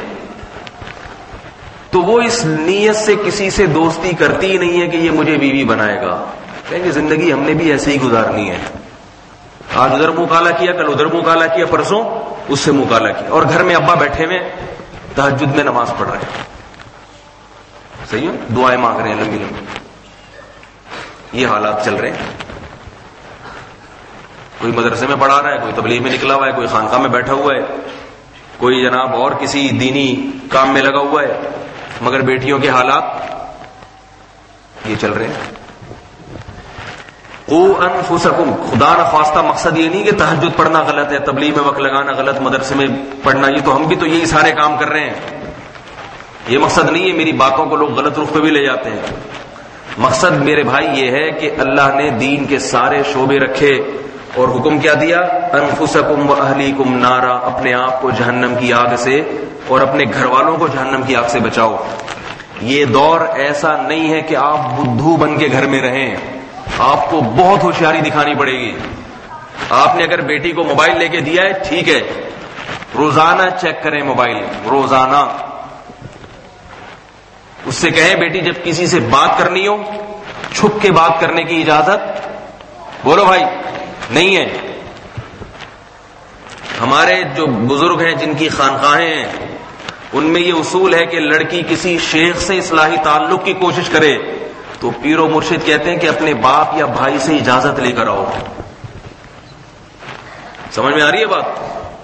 تو وہ اس نیت سے کسی سے دوستی کرتی ہی نہیں ہے کہ یہ مجھے بیوی بنائے گا. کہیں گے زندگی ہم نے بھی ایسے ہی گزارنی ہے. آج ادھر منہ کالا کیا، کل ادھر منہ کالا کیا، پرسوں اس سے منہ کالا کیا. اور گھر میں ابا بیٹھے ہوئے تہجد میں نماز پڑھ رہے ہیں، صحیح ہے، دعائیں مانگ رہے ہیں لمبی لمبی. یہ حالات چل رہے ہیں. کوئی مدرسے میں پڑھا رہا ہے، کوئی تبلیغ میں نکلا ہوا ہے، کوئی خانقاہ میں بیٹھا ہوا ہے، کوئی جناب اور کسی دینی کام میں لگا ہوا ہے، مگر بیٹیوں کے حالات یہ چل رہے ہیں. قوا انفسکم، خدا نخواستہ مقصد یہ نہیں کہ تہجد پڑھنا غلط ہے، تبلیغ میں وقت لگانا غلط، مدرسے میں پڑھنا، یہ تو ہم بھی تو یہی سارے کام کر رہے ہیں. یہ مقصد نہیں ہے. میری باتوں کو لوگ غلط رخ پہ بھی لے جاتے ہیں. مقصد میرے بھائی یہ ہے کہ اللہ نے دین کے سارے شعبے رکھے اور حکم کیا دیا؟ انفسکم و اہلیکم نارا، اپنے آپ کو جہنم کی آگ سے اور اپنے گھر والوں کو جہنم کی آگ سے بچاؤ. یہ دور ایسا نہیں ہے کہ آپ بدھو بن کے گھر میں رہیں. آپ کو بہت ہوشیاری دکھانی پڑے گی. آپ نے اگر بیٹی کو موبائل لے کے دیا ہے ٹھیک ہے، روزانہ چیک کریں موبائل، روزانہ. اس سے کہیں بیٹی جب کسی سے بات کرنی ہو چھپ کے بات کرنے کی اجازت بولو بھائی نہیں ہے. ہمارے جو بزرگ ہیں جن کی خانقاہیں ہیں ان میں یہ اصول ہے کہ لڑکی کسی شیخ سے اصلاحی تعلق کی کوشش کرے تو پیر و مرشد کہتے ہیں کہ اپنے باپ یا بھائی سے اجازت لے کر آؤ. سمجھ میں آ رہی ہے بات؟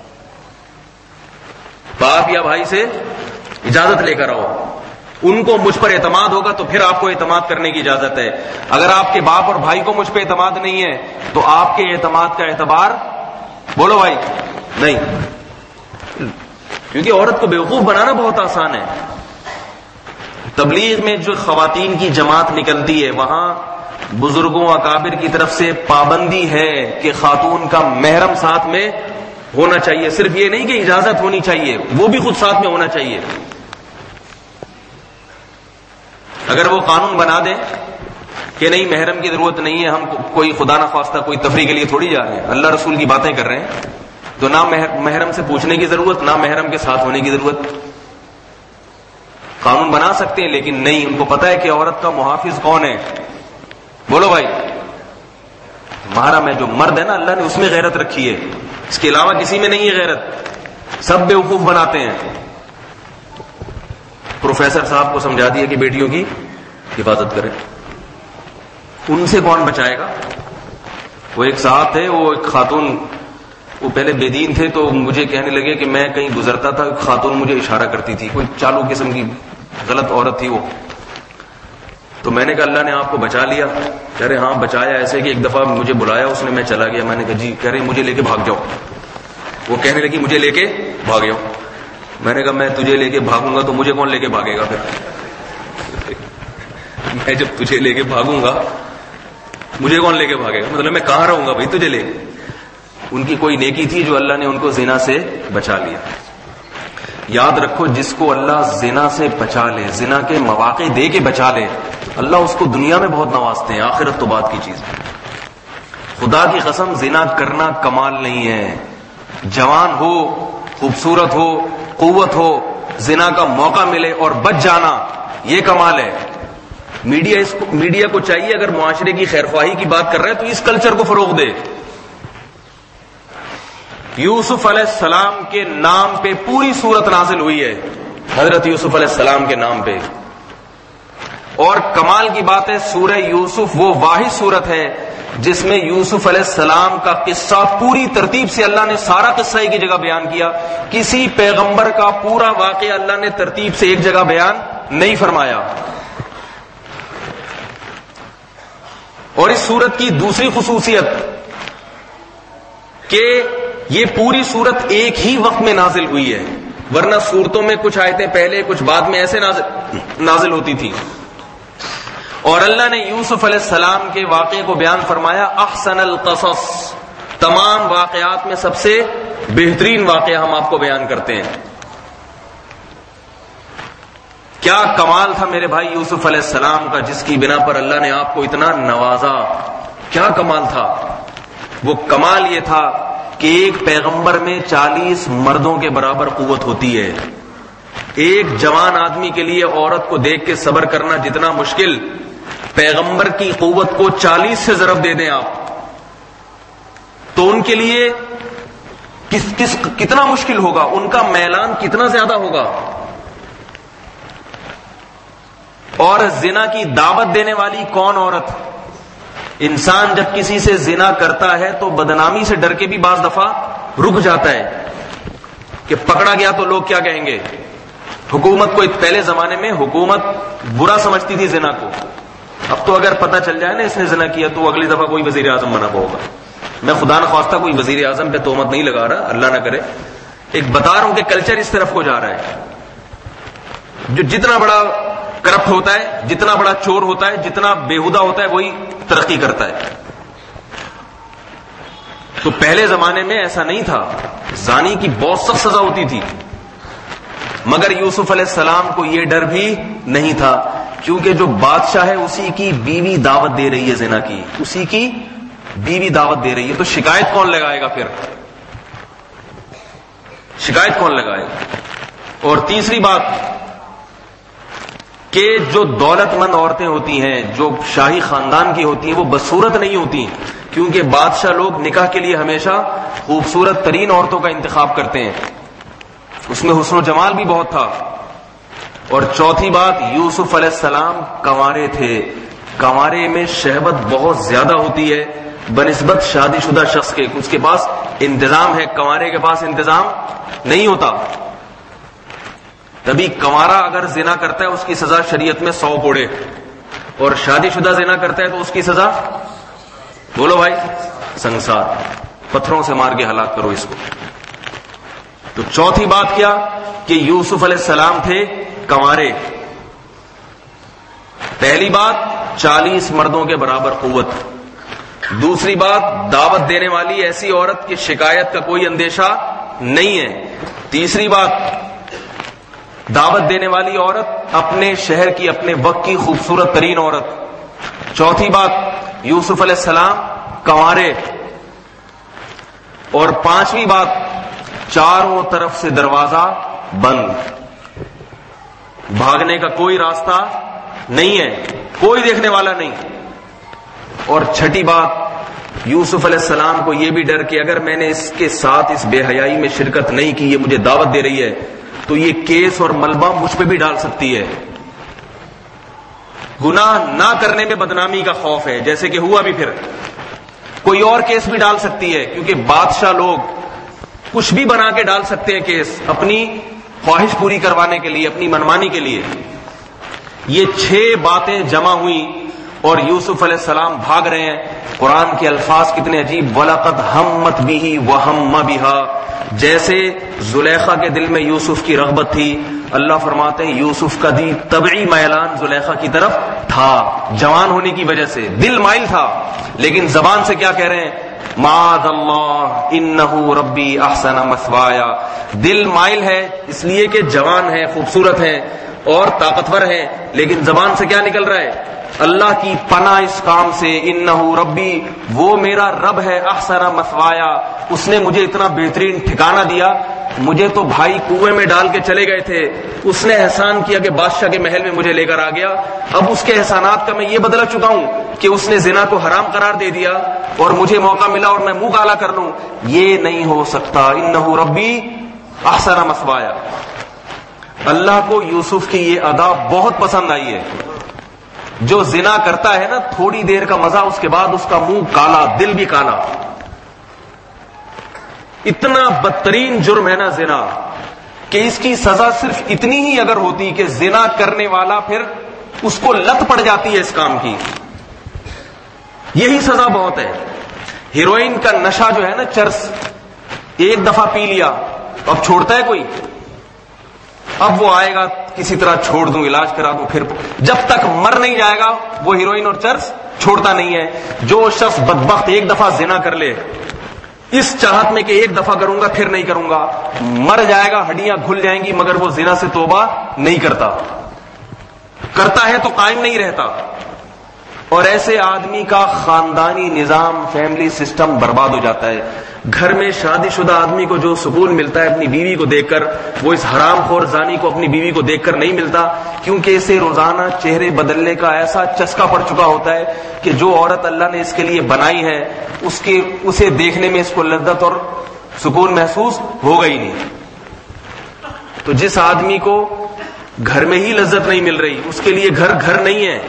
باپ یا بھائی سے اجازت لے کر آؤ. ان کو مجھ پر اعتماد ہوگا تو پھر آپ کو اعتماد کرنے کی اجازت ہے. اگر آپ کے باپ اور بھائی کو مجھ پہ اعتماد نہیں ہے تو آپ کے اعتماد کا اعتبار بولو بھائی نہیں. کیونکہ عورت کو بیوقوف بنانا بہت آسان ہے. تبلیغ میں جو خواتین کی جماعت نکلتی ہے وہاں بزرگوں اکابر کی طرف سے پابندی ہے کہ خاتون کا محرم ساتھ میں ہونا چاہیے. صرف یہ نہیں کہ اجازت ہونی چاہیے، وہ بھی خود ساتھ میں ہونا چاہیے. اگر وہ قانون بنا دیں کہ نہیں محرم کی ضرورت نہیں ہے، ہم کوئی خدا نخواستہ کوئی تفریح کے لیے تھوڑی جا رہے ہیں، اللہ رسول کی باتیں کر رہے ہیں، تو نہ محرم سے پوچھنے کی ضرورت، نہ محرم کے ساتھ ہونے کی ضرورت. قانون بنا سکتے ہیں لیکن نہیں. ان کو پتا ہے کہ عورت کا محافظ کون ہے. بولو بھائی محرم ہے جو مرد ہے نا، اللہ نے اس میں غیرت رکھی ہے، اس کے علاوہ کسی میں نہیں ہے غیرت. سب بیوقوف بناتے ہیں. پروفیسر صاحب کو سمجھا دیا کہ بیٹیوں کی حفاظت کریں. ان سے کون بچائے گا؟ وہ ایک صاحب تھے، وہ ایک خاتون، وہ پہلے بے دین تھے، تو مجھے کہنے لگے کہ میں کہیں گزرتا تھا، ایک خاتون مجھے اشارہ کرتی تھی، کوئی چالو قسم کی غلط عورت تھی وہ. تو میں نے کہا اللہ نے آپ کو بچا لیا؟ کہہ رہے ہاں بچایا، ایسے کہ ایک دفعہ مجھے بلایا اس نے، میں چلا گیا. میں نے کہا جی. کہہ رہے مجھے لے کے بھاگ جاؤ. وہ کہنے لگی مجھے لے کے بھاگ جاؤ. میں نے کہا میں تجھے لے کے بھاگوں گا تو مجھے کون لے کے بھاگے گا پھر؟ میں جب تجھے لے کے بھاگوں گا مجھے کون لے کے بھاگے گا؟ مطلب میں کہاں رہوں گا بھائی تجھے لے. ان کی کوئی نیکی تھی جو اللہ نے ان کو زنا سے بچا لیا. یاد رکھو جس کو اللہ زنا سے بچا لے، زنا کے مواقع دے کے بچا لے، اللہ اس کو دنیا میں بہت نوازتے ہیں، آخرت تو بات کی چیز. خدا کی قسم زنا کرنا کمال نہیں ہے. جوان ہو، خوبصورت ہو، قوت ہو، زنا کا موقع ملے اور بچ جانا، یہ کمال ہے. میڈیا اس کو میڈیا کو چاہیے اگر معاشرے کی خیر خواہی کی بات کر رہے ہیں تو اس کلچر کو فروغ دے. یوسف علیہ السلام کے نام پہ پوری سورت نازل ہوئی ہے، حضرت یوسف علیہ السلام کے نام پہ. اور کمال کی بات ہے سورہ یوسف وہ واحد سورت ہے جس میں یوسف علیہ السلام کا قصہ پوری ترتیب سے اللہ نے سارا قصہ ایک ہی جگہ بیان کیا. کسی پیغمبر کا پورا واقعہ اللہ نے ترتیب سے ایک جگہ بیان نہیں فرمایا. اور اس سورت کی دوسری خصوصیت کہ یہ پوری سورت ایک ہی وقت میں نازل ہوئی ہے، ورنہ سورتوں میں کچھ آیتیں پہلے کچھ بعد میں ایسے نازل, نازل ہوتی تھی. اور اللہ نے یوسف علیہ السلام کے واقعے کو بیان فرمایا احسن القصص، تمام واقعات میں سب سے بہترین واقعہ ہم آپ کو بیان کرتے ہیں. کیا کمال تھا میرے بھائی یوسف علیہ السلام کا، جس کی بنا پر اللہ نے آپ کو اتنا نوازا. کیا کمال تھا؟ وہ کمال یہ تھا کہ ایک پیغمبر میں چالیس مردوں کے برابر قوت ہوتی ہے. ایک جوان آدمی کے لیے عورت کو دیکھ کے صبر کرنا جتنا مشکل، پیغمبر کی قوت کو چالیس سے ضرب دے دیں آپ تو ان کے لیے کس کس کتنا مشکل ہوگا، ان کا میلان کتنا زیادہ ہوگا. اور زنا کی دعوت دینے والی کون عورت؟ انسان جب کسی سے زنا کرتا ہے تو بدنامی سے ڈر کے بھی بعض دفعہ رک جاتا ہے کہ پکڑا گیا تو لوگ کیا کہیں گے. حکومت کو پہلے زمانے میں حکومت برا سمجھتی تھی زنا کو، اب تو اگر پتہ چل جائے نا اس نے زنا کیا تو اگلی دفعہ کوئی وزیر اعظم بنا ہوگا. میں خدا نخواستہ کوئی وزیر اعظم پہ تہمت نہیں لگا رہا، اللہ نہ کرے، ایک بتا رہا ہوں کہ کلچر اس طرف کو جا رہا ہے. جو جتنا بڑا کرپٹ ہوتا ہے، جتنا بڑا چور ہوتا ہے، جتنا بےہودہ ہوتا ہے، وہی ترقی کرتا ہے. تو پہلے زمانے میں ایسا نہیں تھا، زانی کی بہت سخت سزا ہوتی تھی. مگر یوسف علیہ السلام کو یہ ڈر بھی نہیں تھا، کیونکہ جو بادشاہ ہے اسی کی بیوی دعوت دے رہی ہے زنا کی، اسی کی بیوی دعوت دے رہی ہے، تو شکایت کون لگائے گا پھر؟ شکایت کون لگائے گا؟ اور تیسری بات کہ جو دولت مند عورتیں ہوتی ہیں، جو شاہی خاندان کی ہوتی ہیں، وہ بدصورت نہیں ہوتی، کیونکہ بادشاہ لوگ نکاح کے لیے ہمیشہ خوبصورت ترین عورتوں کا انتخاب کرتے ہیں، اس میں حسن و جمال بھی بہت تھا. اور چوتھی بات، یوسف علیہ السلام کنوارے تھے. کنوارے میں شہوت بہت زیادہ ہوتی ہے بنسبت شادی شدہ شخص کے، اس کے پاس انتظام ہے، کنوارے کے پاس انتظام نہیں ہوتا. تبھی کنوارا اگر زنا کرتا ہے اس کی سزا شریعت میں سو کوڑے، اور شادی شدہ زنا کرتا ہے تو اس کی سزا بولو بھائی سنسار، پتھروں سے مار کے ہلاک کرو اس کو. تو چوتھی بات کیا کہ یوسف علیہ السلام تھے کنوارے. پہلی بات چالیس مردوں کے برابر قوت. دوسری بات دعوت دینے والی ایسی عورت کی شکایت کا کوئی اندیشہ نہیں ہے. تیسری بات دعوت دینے والی عورت اپنے شہر کی اپنے وقت کی خوبصورت ترین عورت. چوتھی بات یوسف علیہ السلام کنوارے. اور پانچویں بات چاروں طرف سے دروازہ بند، بھاگنے کا کوئی راستہ نہیں ہے، کوئی دیکھنے والا نہیں. اور چھٹی بات یوسف علیہ السلام کو یہ بھی ڈر کہ اگر میں نے اس کے ساتھ اس بے حیائی میں شرکت نہیں کی، یہ مجھے دعوت دے رہی ہے تو یہ کیس اور ملبہ مجھ پہ بھی ڈال سکتی ہے. گناہ نہ کرنے میں بدنامی کا خوف ہے، جیسے کہ ہوا بھی، پھر کوئی اور کیس بھی ڈال سکتی ہے، کیونکہ بادشاہ لوگ کچھ بھی بنا کے ڈال سکتے ہیں کیس اپنی خواہش پوری کروانے کے لیے، اپنی منمانی کے لیے. یہ چھ باتیں جمع ہوئی اور یوسف علیہ السلام بھاگ رہے ہیں. قرآن کے الفاظ کتنے عجیب، وَلَقَدْ هَمَّتْ بِهِ وَهَمَّ بِهَا. جیسے زلیخا کے دل میں یوسف کی رغبت تھی، اللہ فرماتے ہیں یوسف کا دی طبعی میلان زلیخا کی طرف تھا، جوان ہونے کی وجہ سے دل مائل تھا، لیکن زبان سے کیا کہہ رہے ہیں؟ معاذ اللہ انہ ربی احسن مثوایا. دل مائل ہے اس لیے کہ جوان ہے، خوبصورت ہے اور طاقتور ہے، لیکن زبان سے کیا نکل رہا ہے؟ اللہ کی پناہ اس کام سے، انہ ربی، وہ میرا رب ہے، احسن مثوایا، اس نے مجھے اتنا بہترین ٹھکانہ دیا. مجھے تو بھائی کنویں میں ڈال کے چلے گئے تھے، اس نے احسان کیا کہ بادشاہ کے محل میں مجھے لے کر آ گیا. اب اس کے احسانات کا میں یہ بدلہ چکا ہوں کہ اس نے زنا کو حرام قرار دے دیا اور مجھے موقع ملا اور میں منہ کالا کر لوں. یہ نہیں ہو سکتا. انہ ربی احسن مثوایا. اللہ کو یوسف کی یہ ادا بہت پسند آئی ہے. جو زنا کرتا ہے نا، تھوڑی دیر کا مزہ، اس کے بعد اس کا منہ کالا، دل بھی کالا. اتنا بدترین جرم ہے نا زنا، کہ اس کی سزا صرف اتنی ہی اگر ہوتی کہ زنا کرنے والا پھر اس کو لت پڑ جاتی ہے اس کام کی، یہی سزا بہت ہے. ہیروئن کا نشہ جو ہے نا، چرس، ایک دفعہ پی لیا اب چھوڑتا ہے کوئی؟ اب وہ آئے گا کسی طرح چھوڑ دوں، علاج کرا دوں، پھر جب تک مر نہیں جائے گا وہ ہیروئن اور چرس چھوڑتا نہیں ہے. جو شخص بدبخت ایک دفعہ زنا کر لے اس چاہت میں کہ ایک دفعہ کروں گا پھر نہیں کروں گا، مر جائے گا، ہڈیاں گھل جائیں گی، مگر وہ زنا سے توبہ نہیں کرتا. کرتا ہے تو قائم نہیں رہتا. اور ایسے آدمی کا خاندانی نظام، فیملی سسٹم برباد ہو جاتا ہے. گھر میں شادی شدہ آدمی کو جو سکون ملتا ہے اپنی بیوی کو دیکھ کر، وہ اس حرام خور زانی کو اپنی بیوی کو دیکھ کر نہیں ملتا، کیونکہ اسے روزانہ چہرے بدلنے کا ایسا چسکا پڑ چکا ہوتا ہے کہ جو عورت اللہ نے اس کے لیے بنائی ہے اس کے اسے دیکھنے میں اس کو لذت اور سکون محسوس ہوگا ہی نہیں. تو جس آدمی کو گھر میں ہی لذت نہیں مل رہی، اس کے لیے گھر گھر نہیں ہے.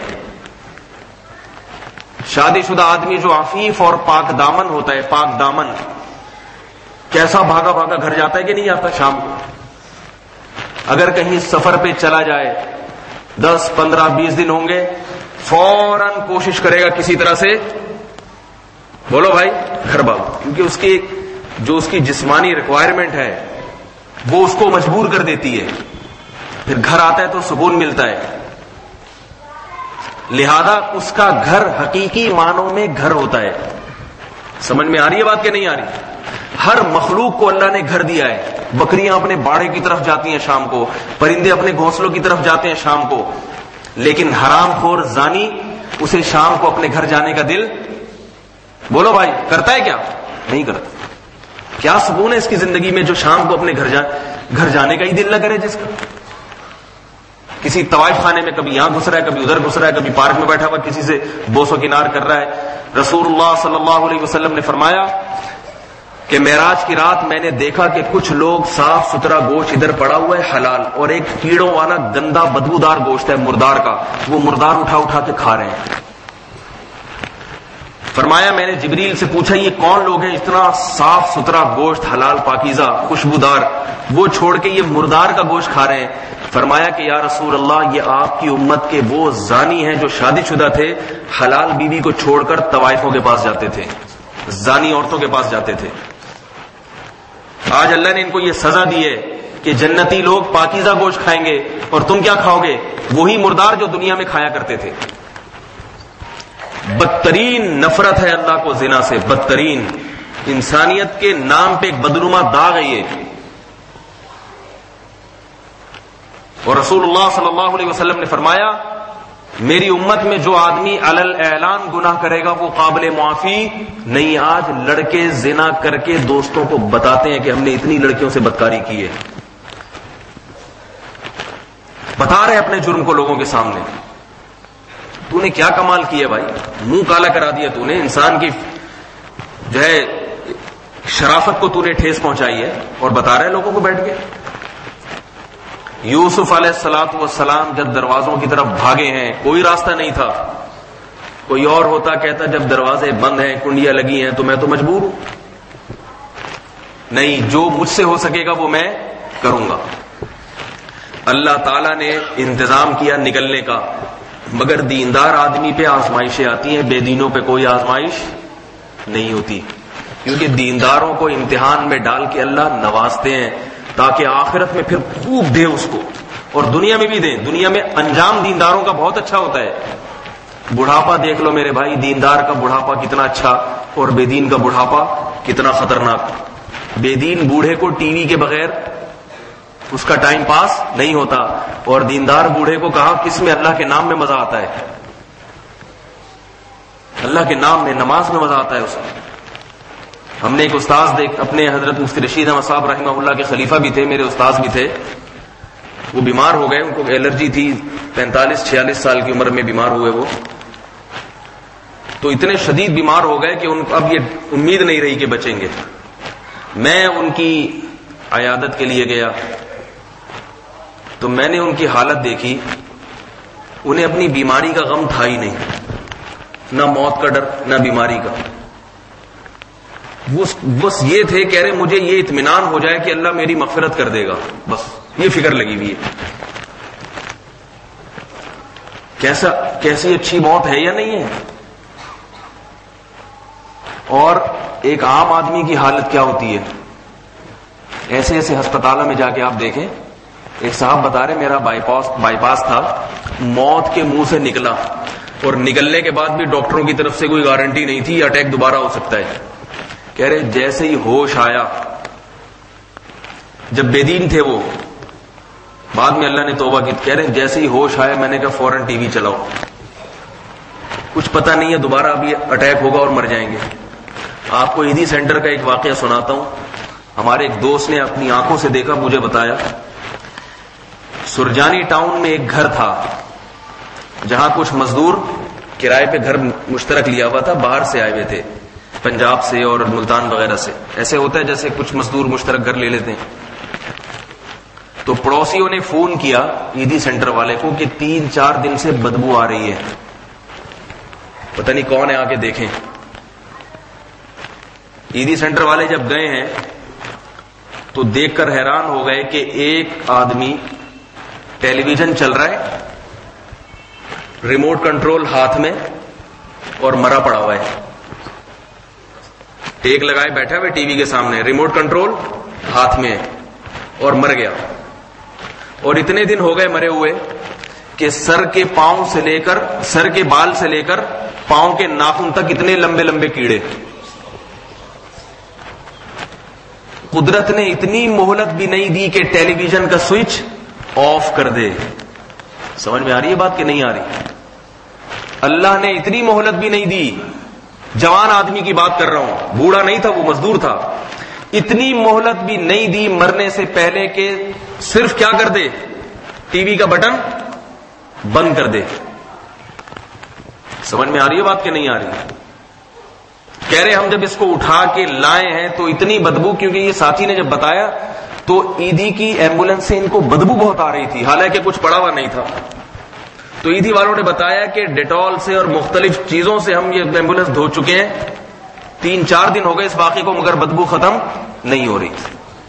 شادی شدہ آدمی جو عفیف اور پاک دامن ہوتا ہے، پاک دامن، کیسا بھاگا بھاگا گھر جاتا ہے کہ نہیں آتا شام کو. اگر کہیں سفر پہ چلا جائے، دس پندرہ بیس دن ہوں گے، فوراً کوشش کرے گا کسی طرح سے، بولو بھائی گھر بھاگو، کیونکہ اس کی جو اس کی جسمانی ریکوائرمنٹ ہے وہ اس کو مجبور کر دیتی ہے. پھر گھر آتا ہے تو سکون ملتا ہے. لہذا اس کا گھر حقیقی معنوں میں گھر ہوتا ہے. سمجھ میں آ رہی ہے بات کہ نہیں آ رہی؟ ہر مخلوق کو اللہ نے گھر دیا ہے. بکریاں اپنے باڑے کی طرف جاتی ہیں شام کو، پرندے اپنے گھونسلوں کی طرف جاتے ہیں شام کو، لیکن حرام خور زانی اسے شام کو اپنے گھر جانے کا دل، بولو بھائی کرتا ہے کیا؟ نہیں کرتا. کیا سکون ہے اس کی زندگی میں جو شام کو اپنے گھر جا گھر جانے کا ہی دل نہ کرے. جس کا کسی طوائف خانے میں کبھی یہاں گھس رہا ہے، کبھی ادھر گھس رہا ہے، کبھی پارک میں بیٹھا ہوا کسی سے بوس و کنار کر رہا ہے. رسول اللہ صلی اللہ علیہ وسلم نے فرمایا کہ معراج کی رات میں نے دیکھا کہ کچھ لوگ صاف ستھرا گوشت ادھر پڑا ہوا ہے حلال، اور ایک کیڑوں والا گندا بدبودار گوشت ہے مردار کا، وہ مردار اٹھا اٹھا کے کھا رہے ہیں. فرمایا میں نے جبریل سے پوچھا یہ کون لوگ ہیں اتنا صاف ستھرا گوشت حلال پاکیزہ خوشبودار وہ چھوڑ کے یہ مردار کا گوشت کھا رہے ہیں؟ فرمایا کہ یا رسول اللہ یہ آپ کی امت کے وہ زانی ہیں جو شادی شدہ تھے، حلال بیوی کو چھوڑ کر طوائفوں کے پاس جاتے تھے، زانی عورتوں کے پاس جاتے تھے. آج اللہ نے ان کو یہ سزا دی ہے کہ جنتی لوگ پاکیزہ گوشت کھائیں گے اور تم کیا کھاؤ گے؟ وہی مردار جو دنیا میں کھایا کرتے تھے. بدترین نفرت ہے اللہ کو زنا سے، بدترین. انسانیت کے نام پہ ایک بدنما داغ ہے یہ. اور رسول اللہ صلی اللہ علیہ وسلم نے فرمایا میری امت میں جو آدمی علل اعلان گناہ کرے گا وہ قابل معافی نہیں. آج لڑکے زنا کر کے دوستوں کو بتاتے ہیں کہ ہم نے اتنی لڑکیوں سے بدکاری کی ہے، بتا رہے اپنے جرم کو لوگوں کے سامنے. تو نے کیا کمال کیا بھائی، منہ کالا کرا دیا تو نے، انسان کی جو ہے شرافت کو تو نے ٹھیس پہنچائی ہے اور بتا رہے لوگوں کو بیٹھ کے. یوسف علیہ الصلوۃ والسلام جب دروازوں کی طرف بھاگے ہیں، کوئی راستہ نہیں تھا. کوئی اور ہوتا کہتا جب دروازے بند ہیں، کنڈیاں لگی ہیں تو میں تو مجبور ہوں. نہیں، جو مجھ سے ہو سکے گا وہ میں کروں گا. اللہ تعالیٰ نے انتظام کیا نکلنے کا، مگر دیندار آدمی پہ آزمائشیں آتی ہیں، بے دینوں پہ کوئی آزمائش نہیں ہوتی، کیونکہ دینداروں کو امتحان میں ڈال کے اللہ نوازتے ہیں تاکہ آخرت میں پھر خوب دے اس کو، اور دنیا میں بھی دیں. دنیا میں انجام دینداروں کا بہت اچھا ہوتا ہے. بڑھاپا دیکھ لو میرے بھائی، دیندار کا بڑھاپا کتنا اچھا اور بے دین کا بڑھاپا کتنا خطرناک. بے دین بوڑھے کو ٹی وی کے بغیر اس کا ٹائم پاس نہیں ہوتا، اور دیندار بوڑھے کو کہا کس میں اللہ کے نام میں مزہ آتا ہے، اللہ کے نام میں، نماز میں مزہ آتا ہے اسے. ہم نے ایک استاذ دیکھ اپنے حضرت مفتی رشید احمد صاحب رحمہ اللہ کے خلیفہ بھی تھے، میرے استاذ بھی تھے. وہ بیمار ہو گئے، ان کو الرجی تھی، پینتالیس چھیالیس سال کی عمر میں بیمار ہوئے. وہ تو اتنے شدید بیمار ہو گئے کہ ان کو اب یہ امید نہیں رہی کہ بچیں گے. میں ان کی عیادت کے لیے گیا تو میں نے ان کی حالت دیکھی، انہیں اپنی بیماری کا غم تھا ہی نہیں، نہ موت کا ڈر نہ بیماری کا. بس یہ تھے، کہہ رہے مجھے یہ اطمینان ہو جائے کہ اللہ میری مغفرت کر دے گا، بس یہ فکر لگی ہوئی ہے. کیسا کیسی اچھی موت ہے یا نہیں ہے. اور ایک عام آدمی کی حالت کیا ہوتی ہے. ایسے ایسے ہسپتالوں میں جا کے آپ دیکھیں، ایک صاحب بتا رہے میرا بائی پاس بائی پاس تھا، موت کے منہ سے نکلا، اور نکلنے کے بعد بھی ڈاکٹروں کی طرف سے کوئی گارنٹی نہیں تھی، اٹیک دوبارہ ہو سکتا ہے. کہہ رہے جیسے ہی ہوش آیا، جب بے دین تھے وہ، بعد میں اللہ نے توبہ کی، کہہ رہے جیسے ہی ہوش آیا میں نے کہا فوراً ٹی وی چلاؤ، کچھ پتہ نہیں ہے دوبارہ ابھی اٹیک ہوگا اور مر جائیں گے. آپ کو ایدھی سینٹر کا ایک واقعہ سناتا ہوں. ہمارے ایک دوست نے اپنی آنکھوں سے دیکھا، مجھے بتایا. سرجانی ٹاؤن میں ایک گھر تھا جہاں کچھ مزدور کرائے پہ گھر مشترک لیا ہوا تھا، باہر سے آئے ہوئے تھے، پنجاب سے اور ملتان وغیرہ سے. ایسے ہوتا ہے جیسے کچھ مزدور مشترک گھر لے لیتے ہیں. تو پڑوسیوں نے فون کیا ایدھی سینٹر والے کو کہ تین چار دن سے بدبو آ رہی ہے، پتہ نہیں کون ہے، آ کے دیکھیں. ایدھی سینٹر والے جب گئے ہیں تو دیکھ کر حیران ہو گئے کہ ایک آدمی ٹیلی ویژن چل رہا ہے، ریموٹ کنٹرول ہاتھ میں، اور مرا پڑا ہوا ہے. ٹیک لگائے بیٹھا ہوئے ٹی وی کے سامنے، ریموٹ کنٹرول ہاتھ میں ہے، اور مر گیا. اور اتنے دن ہو گئے مرے ہوئے کہ سر کے پاؤں سے لے کر سر کے بال سے لے کر پاؤں کے ناخن تک اتنے لمبے لمبے کیڑے. قدرت نے اتنی مہلت بھی نہیں دی کہ ٹیلی ویژن کا سوئچ آف کر دے. سمجھ میں آ رہی ہے بات کہ نہیں آ رہی؟ اللہ نے اتنی مہلت بھی نہیں دی. جوان آدمی کی بات کر رہا ہوں، بوڑھا نہیں تھا، وہ مزدور تھا. اتنی مہلت بھی نہیں دی مرنے سے پہلے کہ صرف کیا کر دے، ٹی وی کا بٹن بند کر دے. سمجھ میں آ رہی ہے بات کہ نہیں آ رہی؟ کہہ رہے ہم جب اس کو اٹھا کے لائے ہیں تو اتنی بدبو، کیونکہ یہ ساتھی نے جب بتایا تو ایدھی کی ایمبولینس سے ان کو بدبو بہت آ رہی تھی، حالانکہ کچھ پڑا ہوا نہیں تھا. تو ایدھی والوں نے بتایا کہ ڈیٹول سے اور مختلف چیزوں سے ہم یہ ایمبولینس دھو چکے ہیں، تین چار دن ہو گئے اس واقعے کو، مگر بدبو ختم نہیں ہو رہی.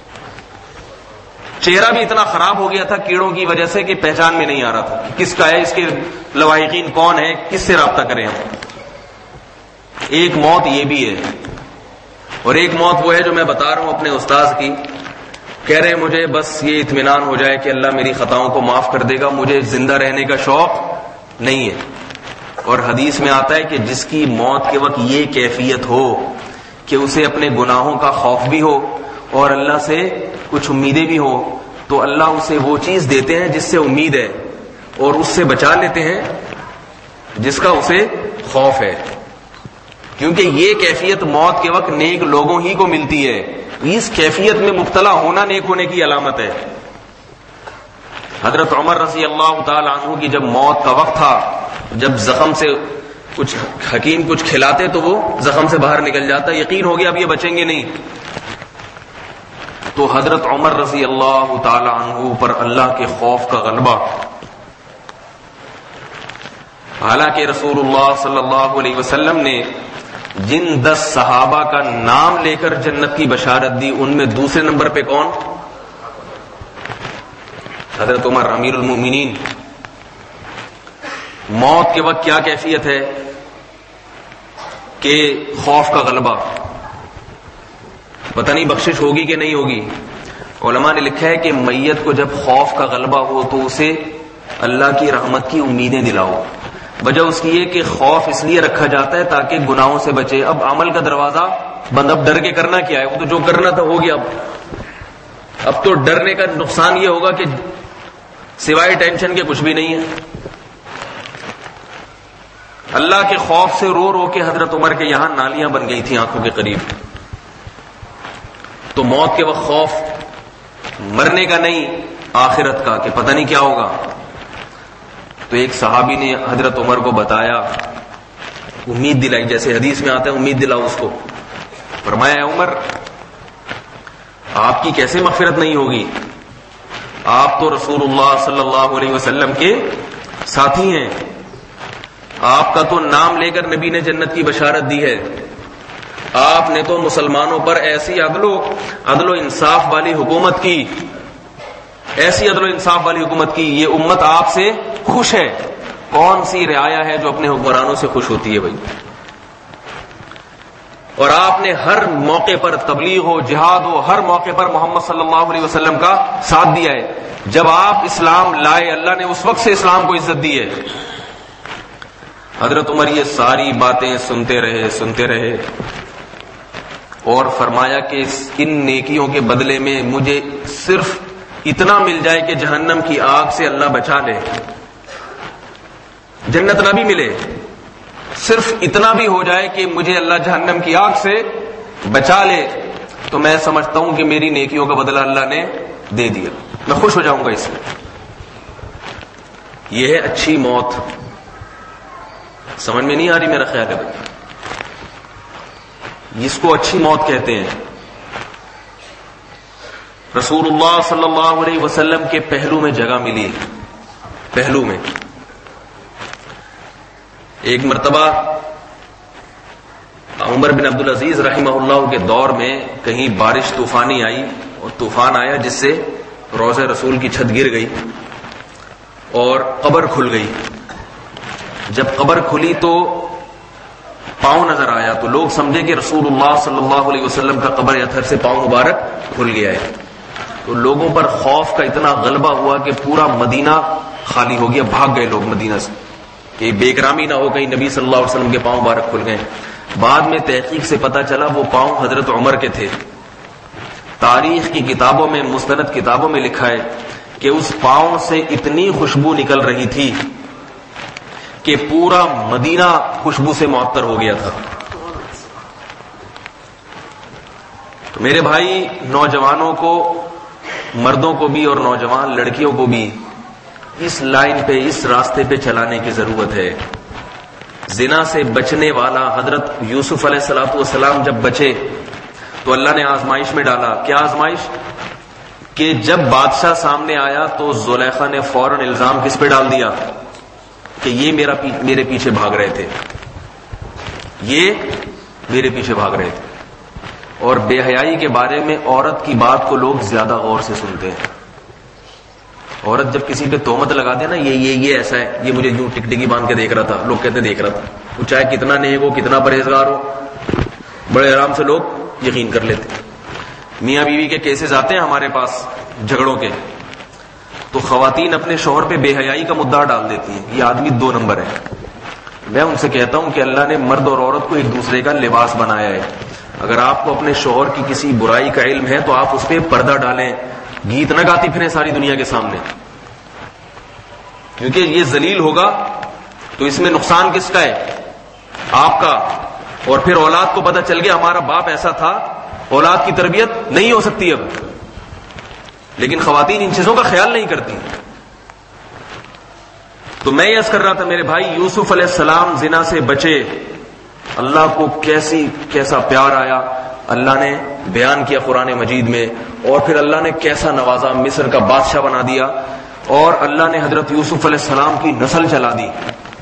چہرہ بھی اتنا خراب ہو گیا تھا کیڑوں کی وجہ سے کہ پہچان میں نہیں آ رہا تھا کہ کس کا ہے، اس کے لواحقین کون ہے، کس سے رابطہ کریں ہم. ایک موت یہ بھی ہے، اور ایک موت وہ ہے جو میں بتا رہا ہوں اپنے استاذ کی. کہہ رہے ہیں مجھے بس یہ اطمینان ہو جائے کہ اللہ میری خطاؤں کو معاف کر دے گا، مجھے زندہ رہنے کا شوق نہیں ہے. اور حدیث میں آتا ہے کہ جس کی موت کے وقت یہ کیفیت ہو کہ اسے اپنے گناہوں کا خوف بھی ہو اور اللہ سے کچھ امیدیں بھی ہو، تو اللہ اسے وہ چیز دیتے ہیں جس سے امید ہے، اور اس سے بچا لیتے ہیں جس کا اسے خوف ہے. کیونکہ یہ کیفیت موت کے وقت نیک لوگوں ہی کو ملتی ہے. اس کیفیت میں مبتلا ہونا نیک ہونے کی علامت ہے. حضرت عمر رضی اللہ تعالی عنہ کی جب موت کا وقت تھا، جب زخم سے کچھ حکیم کچھ کھلاتے تو وہ زخم سے باہر نکل جاتا، یقین ہو گیا اب یہ بچیں گے نہیں. تو حضرت عمر رضی اللہ تعالی عنہ پر اللہ کے خوف کا غلبہ. حالانکہ رسول اللہ صلی اللہ علیہ وسلم نے جن دس صحابہ کا نام لے کر جنت کی بشارت دی ان میں دوسرے نمبر پہ کون؟ حضرت عمر امیر المؤمنین. موت کے وقت کیا کیفیت ہے کہ خوف کا غلبہ. پتہ نہیں بخشش ہوگی کہ نہیں ہوگی. علماء نے لکھا ہے کہ میت کو جب خوف کا غلبہ ہو تو اسے اللہ کی رحمت کی امیدیں دلاؤ. وجہ اس کی یہ کہ خوف اس لیے رکھا جاتا ہے تاکہ گناہوں سے بچے. اب عمل کا دروازہ بند, اب ڈر کے کرنا کیا ہے؟ وہ تو جو کرنا تھا ہو گیا. اب اب تو ڈرنے کا نقصان یہ ہوگا کہ سوائے ٹینشن کے کچھ بھی نہیں ہے. اللہ کے خوف سے رو رو کے حضرت عمر کے یہاں نالیاں بن گئی تھیں آنکھوں کے قریب. تو موت کے وقت خوف مرنے کا نہیں, آخرت کا, کہ پتہ نہیں کیا ہوگا. تو ایک صحابی نے حضرت عمر کو بتایا, امید دلائی, جیسے حدیث میں آتا ہے امید دلاؤ اس کو. فرمایا اے عمر, آپ کی کیسے مغفرت نہیں ہوگی؟ آپ تو رسول اللہ صلی اللہ علیہ وسلم کے ساتھی ہیں. آپ کا تو نام لے کر نبی نے جنت کی بشارت دی ہے. آپ نے تو مسلمانوں پر ایسی عدل و عدل و انصاف والی حکومت کی, ایسی عدل و انصاف والی حکومت کی. یہ امت آپ سے خوش ہے. کون سی رعایا ہے جو اپنے حکمرانوں سے خوش ہوتی ہے بھائی؟ اور آپ نے ہر موقع پر تبلیغ ہو, جہاد ہو, ہر موقع پر محمد صلی اللہ علیہ وسلم کا ساتھ دیا ہے. جب آپ اسلام لائے اللہ نے اس وقت سے اسلام کو عزت دی ہے. حضرت عمر یہ ساری باتیں سنتے رہے سنتے رہے اور فرمایا کہ ان نیکیوں کے بدلے میں مجھے صرف اتنا مل جائے کہ جہنم کی آگ سے اللہ بچا لے. جنت نہ بھی ملے, صرف اتنا بھی ہو جائے کہ مجھے اللہ جہنم کی آگ سے بچا لے, تو میں سمجھتا ہوں کہ میری نیکیوں کا بدلہ اللہ نے دے دیا, میں خوش ہو جاؤں گا اس میں. یہ ہے اچھی موت. سمجھ میں نہیں آ رہی میرا خیال ہے بھائی, جس کو اچھی موت کہتے ہیں. رسول اللہ صلی اللہ علیہ وسلم کے پہلو میں جگہ ملی, پہلو میں. ایک مرتبہ عمر بن عبدالعزیز رحمہ اللہ کے دور میں کہیں بارش طوفانی آئی اور طوفان آیا جس سے روضہ رسول کی چھت گر گئی اور قبر کھل گئی. جب قبر کھلی تو پاؤں نظر آیا تو لوگ سمجھے کہ رسول اللہ صلی اللہ علیہ وسلم کا قبر اطہر سے پاؤں مبارک کھل گیا ہے. تو لوگوں پر خوف کا اتنا غلبہ ہوا کہ پورا مدینہ خالی ہو گیا, بھاگ گئے لوگ مدینہ سے کہ بے اکرامی نہ ہو کہیں نبی صلی اللہ علیہ وسلم کے پاؤں مبارک کھل گئے. بعد میں تحقیق سے پتہ چلا وہ پاؤں حضرت عمر کے تھے. تاریخ کی کتابوں میں, مستند کتابوں میں لکھا ہے کہ اس پاؤں سے اتنی خوشبو نکل رہی تھی کہ پورا مدینہ خوشبو سے معطر ہو گیا تھا. تو میرے بھائی, نوجوانوں کو, مردوں کو بھی اور نوجوان لڑکیوں کو بھی اس لائن پہ, اس راستے پہ چلانے کی ضرورت ہے. زنا سے بچنے والا حضرت یوسف علیہ الصلوۃ والسلام جب بچے تو اللہ نے آزمائش میں ڈالا. کیا آزمائش؟ کہ جب بادشاہ سامنے آیا تو زلیخا نے فوراً الزام کس پہ ڈال دیا کہ یہ میرا پی, میرے پیچھے بھاگ رہے تھے, یہ میرے پیچھے بھاگ رہے تھے. اور بے حیائی کے بارے میں عورت کی بات کو لوگ زیادہ غور سے سنتے ہیں. عورت جب کسی پہ تہمت لگاتے ہیں نا, یہ یہ یہ ایسا ہے, یہ مجھے یوں ٹکٹکی باندھ کے دیکھ رہا تھا, لوگ کہتے ہیں دیکھ رہا تھا, وہ چاہے کتنا نیک ہو, کتنا پرہیزگار ہو, بڑے آرام سے لوگ یقین کر لیتے. میاں بیوی کے کیسز آتے ہیں ہمارے پاس جھگڑوں کے, تو خواتین اپنے شوہر پہ بے حیائی کا مدعا ڈال دیتی ہیں, یہ آدمی دو نمبر ہے. میں ان سے کہتا ہوں کہ اللہ نے مرد اور عورت کو ایک دوسرے کا لباس بنایا ہے. اگر آپ کو اپنے شوہر کی کسی برائی کا علم ہے تو آپ اس پہ پردہ ڈالیں, گیت نہ گاتی پھریں ساری دنیا کے سامنے, کیونکہ یہ ذلیل ہوگا تو اس میں نقصان کس کا ہے؟ آپ کا. اور پھر اولاد کو پتہ چل گیا ہمارا باپ ایسا تھا, اولاد کی تربیت نہیں ہو سکتی اب. لیکن خواتین ان چیزوں کا خیال نہیں کرتی. تو میں یہ عرض کر رہا تھا میرے بھائی, یوسف علیہ السلام زنا سے بچے, اللہ کو کیسی کیسا پیار آیا, اللہ نے بیان کیا قرآن مجید میں، اور پھر اللہ نے کیسا نوازا، مصر کا بادشاہ بنا دیا، اور اللہ نے حضرت یوسف علیہ السلام کی نسل چلا دی۔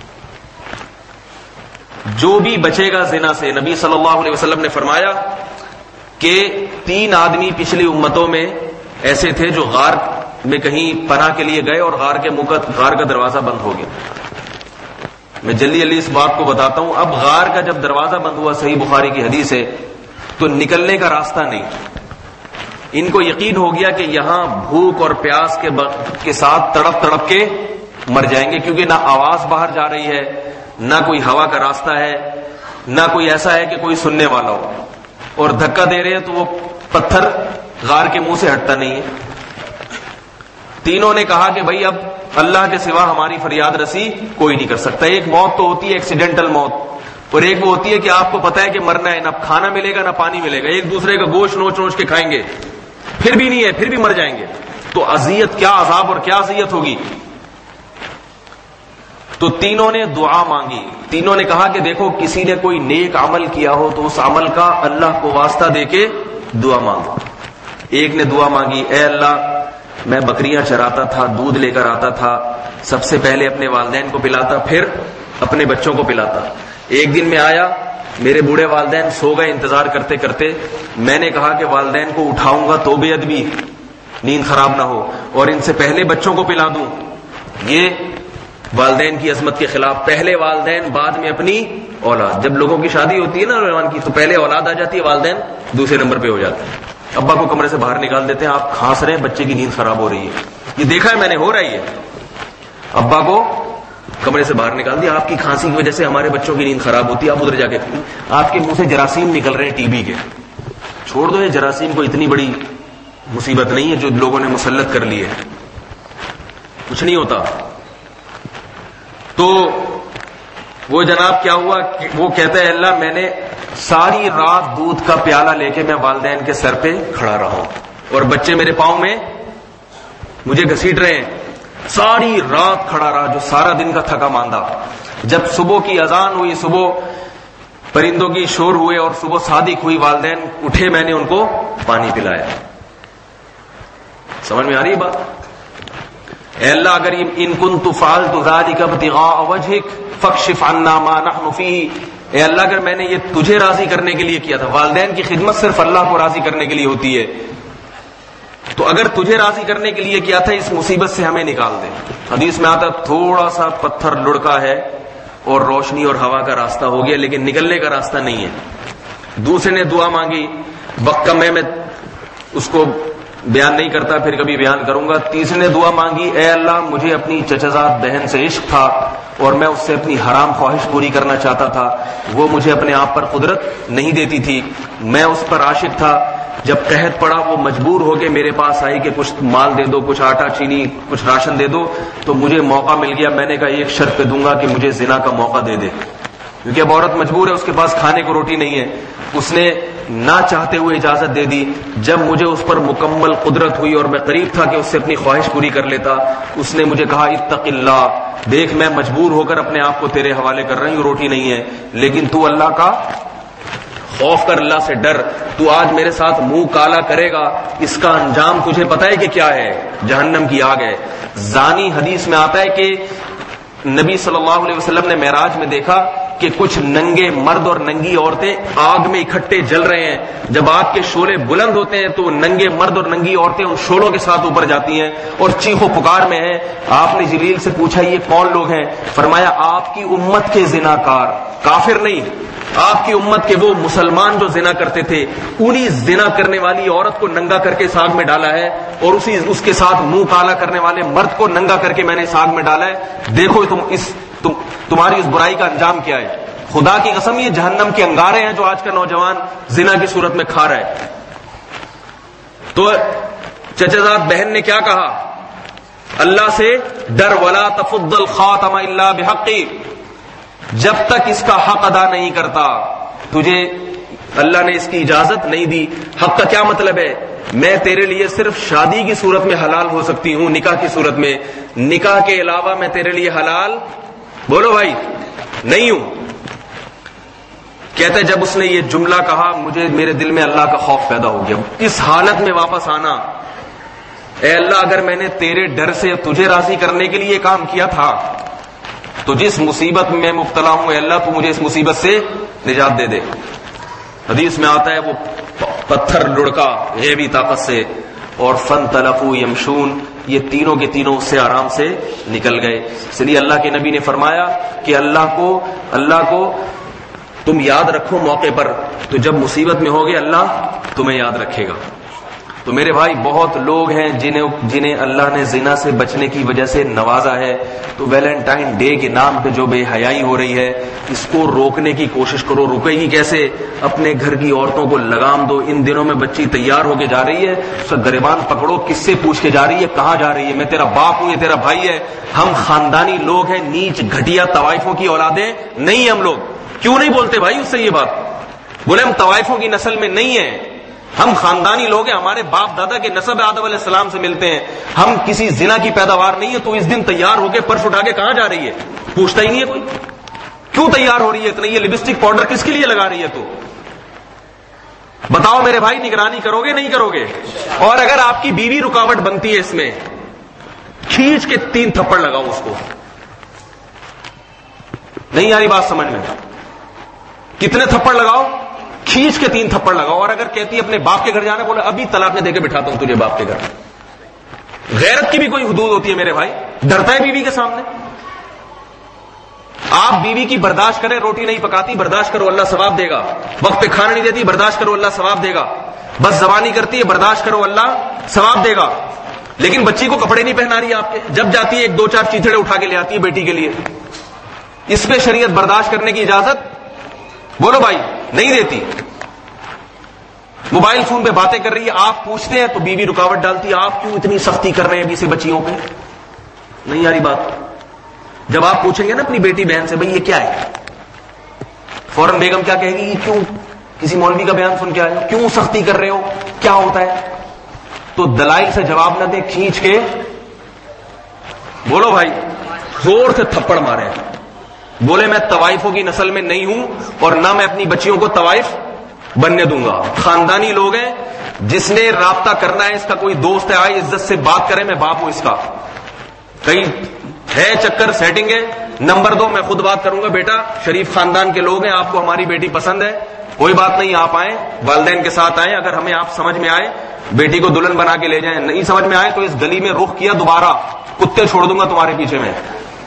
جو بھی بچے گا زنا سے، نبی صلی اللہ علیہ وسلم نے فرمایا کہ تین آدمی پچھلی امتوں میں ایسے تھے جو غار میں کہیں پناہ کے لیے گئے اور غار کے منہ کا غار کا دروازہ بند ہو گیا۔ میں جلدی جلدی اس بات کو بتاتا ہوں۔ اب غار کا جب دروازہ بند ہوا، صحیح بخاری کی حدیث ہے، تو نکلنے کا راستہ نہیں۔ ان کو یقین ہو گیا کہ یہاں بھوک اور پیاس کے کے ساتھ تڑپ تڑپ کے مر جائیں گے، کیونکہ نہ آواز باہر جا رہی ہے، نہ کوئی ہوا کا راستہ ہے، نہ کوئی ایسا ہے کہ کوئی سننے والا ہو، اور دھکا دے رہے ہیں تو وہ پتھر غار کے منہ سے ہٹتا نہیں ہے۔ تینوں نے کہا کہ بھائی اب اللہ کے سوا ہماری فریاد رسی کوئی نہیں کر سکتا۔ ایک موت تو ہوتی ہے ایکسیڈنٹل موت، اور ایک وہ ہوتی ہے کہ آپ کو پتا ہے کہ مرنا ہے، نہ کھانا ملے گا نہ پانی ملے گا، ایک دوسرے کا گوشت نوچ نوچ کے کھائیں گے، پھر بھی نہیں ہے، پھر بھی مر جائیں گے، تو اذیت کیا عذاب اور کیا اذیت ہوگی۔ تو تینوں نے دعا مانگی۔ تینوں نے کہا کہ دیکھو کسی نے کوئی نیک عمل کیا ہو تو اس عمل کا اللہ کو واسطہ دے کے دعا مانگو۔ ایک نے دعا مانگی، اے اللہ میں بکریاں چراتا تھا، دودھ لے کر آتا تھا، سب سے پہلے اپنے والدین کو پلاتا، پھر اپنے بچوں کو پلاتا۔ ایک دن میں آیا، میرے بوڑھے والدین سو گئے انتظار کرتے کرتے، میں نے کہا کہ والدین کو اٹھاؤں گا تو بے ادبی، نیند خراب نہ ہو، اور ان سے پہلے بچوں کو پلا دوں۔ یہ والدین کی عظمت کے خلاف، پہلے والدین بعد میں اپنی اولاد۔ جب لوگوں کی شادی ہوتی ہے نا نوجوان کی، تو پہلے اولاد آ جاتی ہے، والدین دوسرے نمبر پہ ہو جاتے ہیں۔ ابا کو کمرے سے باہر نکال دیتے ہیں، آپ کھانس رہے ہیں، بچے کی نیند خراب ہو رہی ہے، یہ دیکھا ہے میں نے، ہو رہی ہے۔ ابا کو کمرے سے باہر نکال دیا، آپ کی کھانسی کی وجہ سے ہمارے بچوں کی نیند خراب ہوتی ہے، آپ ادھر جا کے، آپ کے منہ سے جراثیم نکل رہے ہیں ٹی بی کے، چھوڑ دو یہ جراثیم کو، اتنی بڑی مصیبت نہیں ہے جو لوگوں نے مسلط کر لی ہے، کچھ نہیں ہوتا۔ تو وہ جناب کیا ہوا، وہ کہتا ہے اللہ میں نے ساری رات دودھ کا پیالہ لے کے میں والدین کے سر پہ کھڑا رہا ہوں، اور بچے میرے پاؤں میں مجھے گھسیٹ رہے ہیں، ساری رات کھڑا رہا، جو سارا دن کا تھکا ماندہ۔ جب صبح کی اذان ہوئی، صبح پرندوں کی شور ہوئے اور صبح صادق ہوئی، والدین اٹھے، میں نے ان کو پانی پلایا۔ سمجھ میں آ رہی بات؟ اے اللہ اگر ان کنت فعلت ذلک ابتغاء وجهک فاکشف عنا ما نحن فیہ، اے اللہ اگر میں نے یہ تجھے راضی کرنے کے لیے کیا تھا، والدین کی خدمت صرف اللہ کو راضی کرنے کے لیے ہوتی ہے، تو اگر تجھے راضی کرنے کے لیے کیا تھا، اس مصیبت سے ہمیں نکال دے۔ حدیث میں آتا تھوڑا سا پتھر لڑکا ہے اور روشنی اور ہوا کا راستہ ہو گیا، لیکن نکلنے کا راستہ نہیں ہے۔ دوسرے نے دعا مانگی، وقت کم ہے میں اس کو بیان نہیں کرتا، پھر کبھی بیان کروں گا۔ تیسرے نے دعا مانگی، اے اللہ مجھے اپنی چچزاد بہن سے عشق تھا اور میں اس سے اپنی حرام خواہش پوری کرنا چاہتا تھا، وہ مجھے اپنے آپ پر قدرت نہیں دیتی تھی، میں اس پر عاشق تھا، جب قحط پڑا وہ مجبور ہو کے میرے پاس آئی کہ کچھ مال دے دو، کچھ آٹا چینی کچھ راشن دے دو، تو مجھے موقع مل گیا، میں نے کہا ایک شرط پہ دوں گا کہ مجھے زنا کا موقع دے دے، کیونکہ اب عورت مجبور ہے، اس کے پاس کھانے کو روٹی نہیں ہے۔ اس نے نہ چاہتے ہوئے اجازت دے دی۔ جب مجھے اس پر مکمل قدرت ہوئی اور میں قریب تھا کہ اس سے اپنی خواہش پوری کر لیتا، اس نے مجھے کہا اتق اللہ، دیکھ میں مجبور ہو کر اپنے آپ کو تیرے حوالے کر رہی ہوں، روٹی نہیں ہے، لیکن تو اللہ کا خوف کر، اللہ سے ڈر، تو آج میرے ساتھ منہ کالا کرے گا، اس کا انجام تجھے پتہ ہے کہ کیا ہے، جہنم کی آگ ہے۔ زانی، حدیث میں آتا ہے کہ نبی صلی اللہ علیہ وسلم نے معراج میں دیکھا کہ کچھ ننگے مرد اور ننگی عورتیں آگ میں اکٹھے جل رہے ہیں، جب آگ کے شعلے بلند ہوتے ہیں تو ننگے مرد اور ننگی عورتیں ان شعلوں کے ساتھ اوپر جاتی ہیں اور چیخ و پکار میں ہیں۔ آپ نے جبریل سے پوچھا یہ کون لوگ ہیں؟ فرمایا آپ کی امت کے زناکار، کافر نہیں، آپ کی امت کے وہ مسلمان جو زنا کرتے تھے، انہی زنا کرنے والی عورت کو ننگا کر کے اس آگ میں ڈالا ہے، اور اسی اس کے ساتھ منہ کالا کرنے والے مرد کو ننگا کر کے میں نے اس آگ میں ڈالا ہے، دیکھو تم اس تم تمہاری اس برائی کا انجام کیا ہے۔ خدا کی قسم یہ جہنم کے انگارے ہیں جو آج کا نوجوان زنا کی صورت میں کھا رہا ہے۔ تو چچزاد بہن نے کیا کہا؟ اللہ سے ڈر، ولا تفض الخاتم الا بحقی، جب تک اس کا حق ادا نہیں کرتا تجھے اللہ نے اس کی اجازت نہیں دی۔ حق کا کیا مطلب ہے؟ میں تیرے لیے صرف شادی کی صورت میں حلال ہو سکتی ہوں، نکاح کی صورت میں، نکاح کے علاوہ میں تیرے لیے حلال، بولو بھائی، نہیں ہوں۔ کہتے جب اس نے یہ جملہ کہا مجھے میرے دل میں اللہ کا خوف پیدا ہو گیا. اس حالت میں واپس آنا, اے اللہ اگر میں نے تیرے ڈر سے تجھے راضی کرنے کے لیے یہ کام کیا تھا تو جس مصیبت میں مبتلا ہوں اے اللہ تو مجھے اس مصیبت سے نجات دے دے. حدیث میں آتا ہے وہ پتھر لڑکا غیبی طاقت سے, اور فانطلقوا یمشون, یہ تینوں کے تینوں اس سے آرام سے نکل گئے. اس لیے اللہ کے نبی نے فرمایا کہ اللہ کو اللہ کو تم یاد رکھو موقع پر, تو جب مصیبت میں ہوگے اللہ تمہیں یاد رکھے گا. تو میرے بھائی بہت لوگ ہیں جنہیں جنہیں اللہ نے زنا سے بچنے کی وجہ سے نوازا ہے, تو ویلنٹائن ڈے کے نام پہ جو بے حیائی ہو رہی ہے اس کو روکنے کی کوشش کرو. رکے گی کیسے؟ اپنے گھر کی عورتوں کو لگام دو. ان دنوں میں بچی تیار ہو کے جا رہی ہے, اس کا گریبان پکڑو, کس سے پوچھ کے جا رہی ہے, کہاں جا رہی ہے, میں تیرا باپ ہوں, یہ تیرا بھائی ہے. ہم خاندانی لوگ ہیں, نیچ گھٹیا طوائفوں کی اولادیں نہیں ہیں ہم لوگ. کیوں نہیں بولتے بھائی اس سے یہ بات؟ بولے ہم طوائفوں کی نسل میں نہیں ہیں, ہم خاندانی لوگ ہیں, ہمارے باپ دادا کے نسب آدم علیہ السلام سے ملتے ہیں, ہم کسی زنا کی پیداوار نہیں ہے. تو اس دن تیار ہو کے پرس اٹھا کے کہاں جا رہی ہے؟ پوچھتا ہی نہیں ہے کوئی. کیوں تیار ہو رہی ہے اتنا؟ یہ لپسٹک پاؤڈر کس کے لیے لگا رہی ہے؟ تو بتاؤ میرے بھائی, نگرانی کرو گے نہیں کرو گے؟ اور اگر آپ کی بیوی رکاوٹ بنتی ہے اس میں, کھینچ کے تین تھپڑ لگاؤ اس کو. نہیں آ رہی بات سمجھ میں؟ کتنے تھپڑ لگاؤ؟ کھینچ کے تین تھپڑ لگاؤ. اور اگر کہتی ہے اپنے باپ کے گھر جانا, بولے ابھی طلاق میں دے کے بٹھاتا ہوں تجھے باپ کے گھر. غیرت کی بھی کوئی حدود ہوتی ہے میرے بھائی؟ ڈرتا ہے بیوی کے سامنے؟ آپ بیوی کی برداشت کریں, روٹی نہیں پکاتی برداشت کرو اللہ ثواب دے گا, وقت پہ کھانا نہیں دیتی برداشت کرو اللہ ثواب دے گا, بس زبانی کرتی ہے برداشت کرو اللہ ثواب دے گا. لیکن بچی کو کپڑے نہیں پہنا رہی آپ کے, جب جاتی ہے ایک دو چار چیتڑے اٹھا کے لے آتی ہے بیٹی کے لیے, اس پہ شریعت برداشت کرنے کی اجازت بولو بھائی نہیں دیتی. موبائل فون پہ باتیں کر رہی ہے, آپ پوچھتے ہیں تو بیوی رکاوٹ ڈالتی ہے, آپ کیوں اتنی سختی کر رہے ہیں ابھی سے بچیوں پہ؟ نہیں آ رہی بات؟ جب آپ پوچھیں گے نا اپنی بیٹی بہن سے بھائی یہ کیا ہے, فوراً بیگم کیا کہے گی, کیوں کسی مولوی کا بیان سن کے آئے ہو, کیوں سختی کر رہے ہو, کیا ہوتا ہے؟ تو دلائل سے جواب نہ دے, کھینچ کے بولو بھائی, زور سے تھپڑ مارے. بولے میں طوائفوں کی نسل میں نہیں ہوں اور نہ میں اپنی بچیوں کو طوائف بننے دوں گا. خاندانی لوگ ہیں, جس نے رابطہ کرنا ہے, اس کا کوئی دوست ہے, آئے عزت سے بات کرے, میں باپ ہوں اس کا. کہیں ہے چکر سیٹنگ ہے, نمبر دو, میں خود بات کروں گا. بیٹا شریف خاندان کے لوگ ہیں, آپ کو ہماری بیٹی پسند ہے, کوئی بات نہیں, آپ آئیں والدین کے ساتھ آئیں, اگر ہمیں آپ سمجھ میں آئے بیٹی کو دلہن بنا کے لے جائیں, نہیں سمجھ میں آئے تو اس گلی میں رخ کیا دوبارہ کتے چھوڑ دوں گا تمہارے پیچھے. میں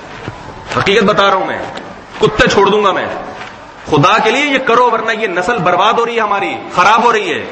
حقیقت بتا رہا ہوں, میں کتے چھوڑ دوں گا. میں خدا کے لیے یہ کرو, ورنہ یہ نسل برباد ہو رہی ہے, ہماری خراب ہو رہی ہے.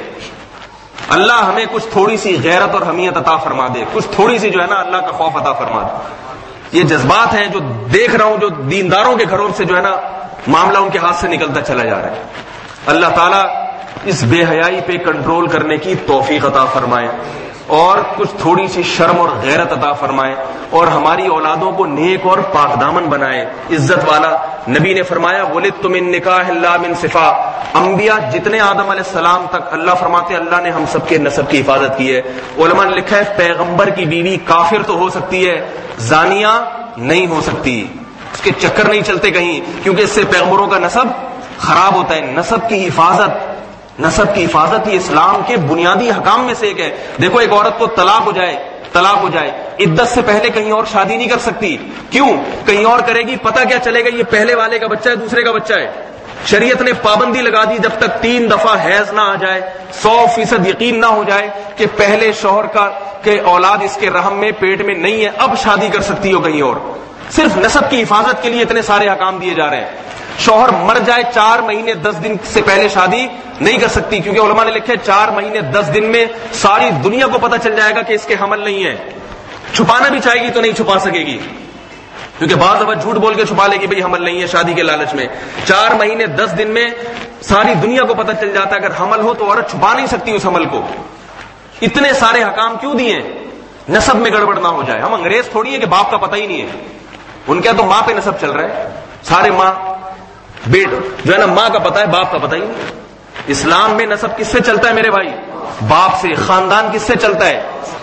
اللہ ہمیں کچھ تھوڑی سی غیرت اور حمیت عطا فرما دے, کچھ تھوڑی سی جو ہے نا اللہ کا خوف عطا فرما دے. یہ جذبات ہیں جو دیکھ رہا ہوں, جو دینداروں کے گھروں سے جو ہے نا معاملہ ان کے ہاتھ سے نکلتا چلا جا رہا ہے. اللہ تعالیٰ اس بے حیائی پہ کنٹرول کرنے کی توفیق عطا فرمائے, اور کچھ تھوڑی سی شرم اور غیرت عطا فرمائے, اور ہماری اولادوں کو نیک اور پاک دامن بنائے, عزت والا. نبی نے فرمایا ولدت من نکاح لا من صفا, انبیاء جتنے آدم علیہ السلام تک اللہ فرماتے اللہ نے ہم سب کے نسب کی حفاظت کی ہے. علماء نے لکھا ہے پیغمبر کی بیوی کافر تو ہو سکتی ہے, زانیہ نہیں ہو سکتی, اس کے چکر نہیں چلتے کہیں, کیونکہ اس سے پیغمبروں کا نسب خراب ہوتا ہے. نسب کی حفاظت نسب کی حفاظت یہ اسلام کے بنیادی حکام میں سے ایک ہے. دیکھو ایک عورت کو طلاق ہو جائے طلاق ہو جائے عدت سے پہلے کہیں اور شادی نہیں کر سکتی. کیوں؟ کہیں اور کرے گی پتہ کیا چلے گا یہ پہلے والے کا بچہ ہے دوسرے کا بچہ ہے. شریعت نے پابندی لگا دی جب تک تین دفعہ حیض نہ آ جائے, سو فیصد یقین نہ ہو جائے کہ پہلے شوہر کا کہ اولاد اس کے رحم میں پیٹ میں نہیں ہے, اب شادی کر سکتی ہو کہیں اور. صرف نسب کی حفاظت کے لیے اتنے سارے حکام دیے جا رہے ہیں. شوہر مر جائے چار مہینے دس دن سے پہلے شادی نہیں کر سکتی, کیونکہ علماء نے لکھے چار مہینے دس دن میں ساری دنیا کو پتہ چل جائے گا کہ اس کے حمل نہیں ہے. چھپانا بھی چاہے گی تو نہیں چھپا سکے گی, کیونکہ بعض دفعہ جھوٹ بول کے چھپا لے گی بھئی حمل نہیں ہے شادی کے لالچ میں. چار مہینے دس دن میں ساری دنیا کو پتہ چل جاتا ہے اگر حمل ہو تو عورت چھپا نہیں سکتی اس حمل کو. اتنے سارے حکام کیوں دیے؟ نسب میں گڑبڑ نہ ہو جائے. ہم انگریز تھوڑی ہے کہ باپ کا پتہ ہی نہیں ہے, ان کا تو ماں پہ نسب چل رہا ہے. سارے ماں بیٹ جو ہے نا ماں کا پتہ ہے باپ کا پتہ ہی نہیں. اسلام میں نسب کس سے چلتا ہے میرے بھائی؟ باپ سے. خاندان کس سے چلتا ہے؟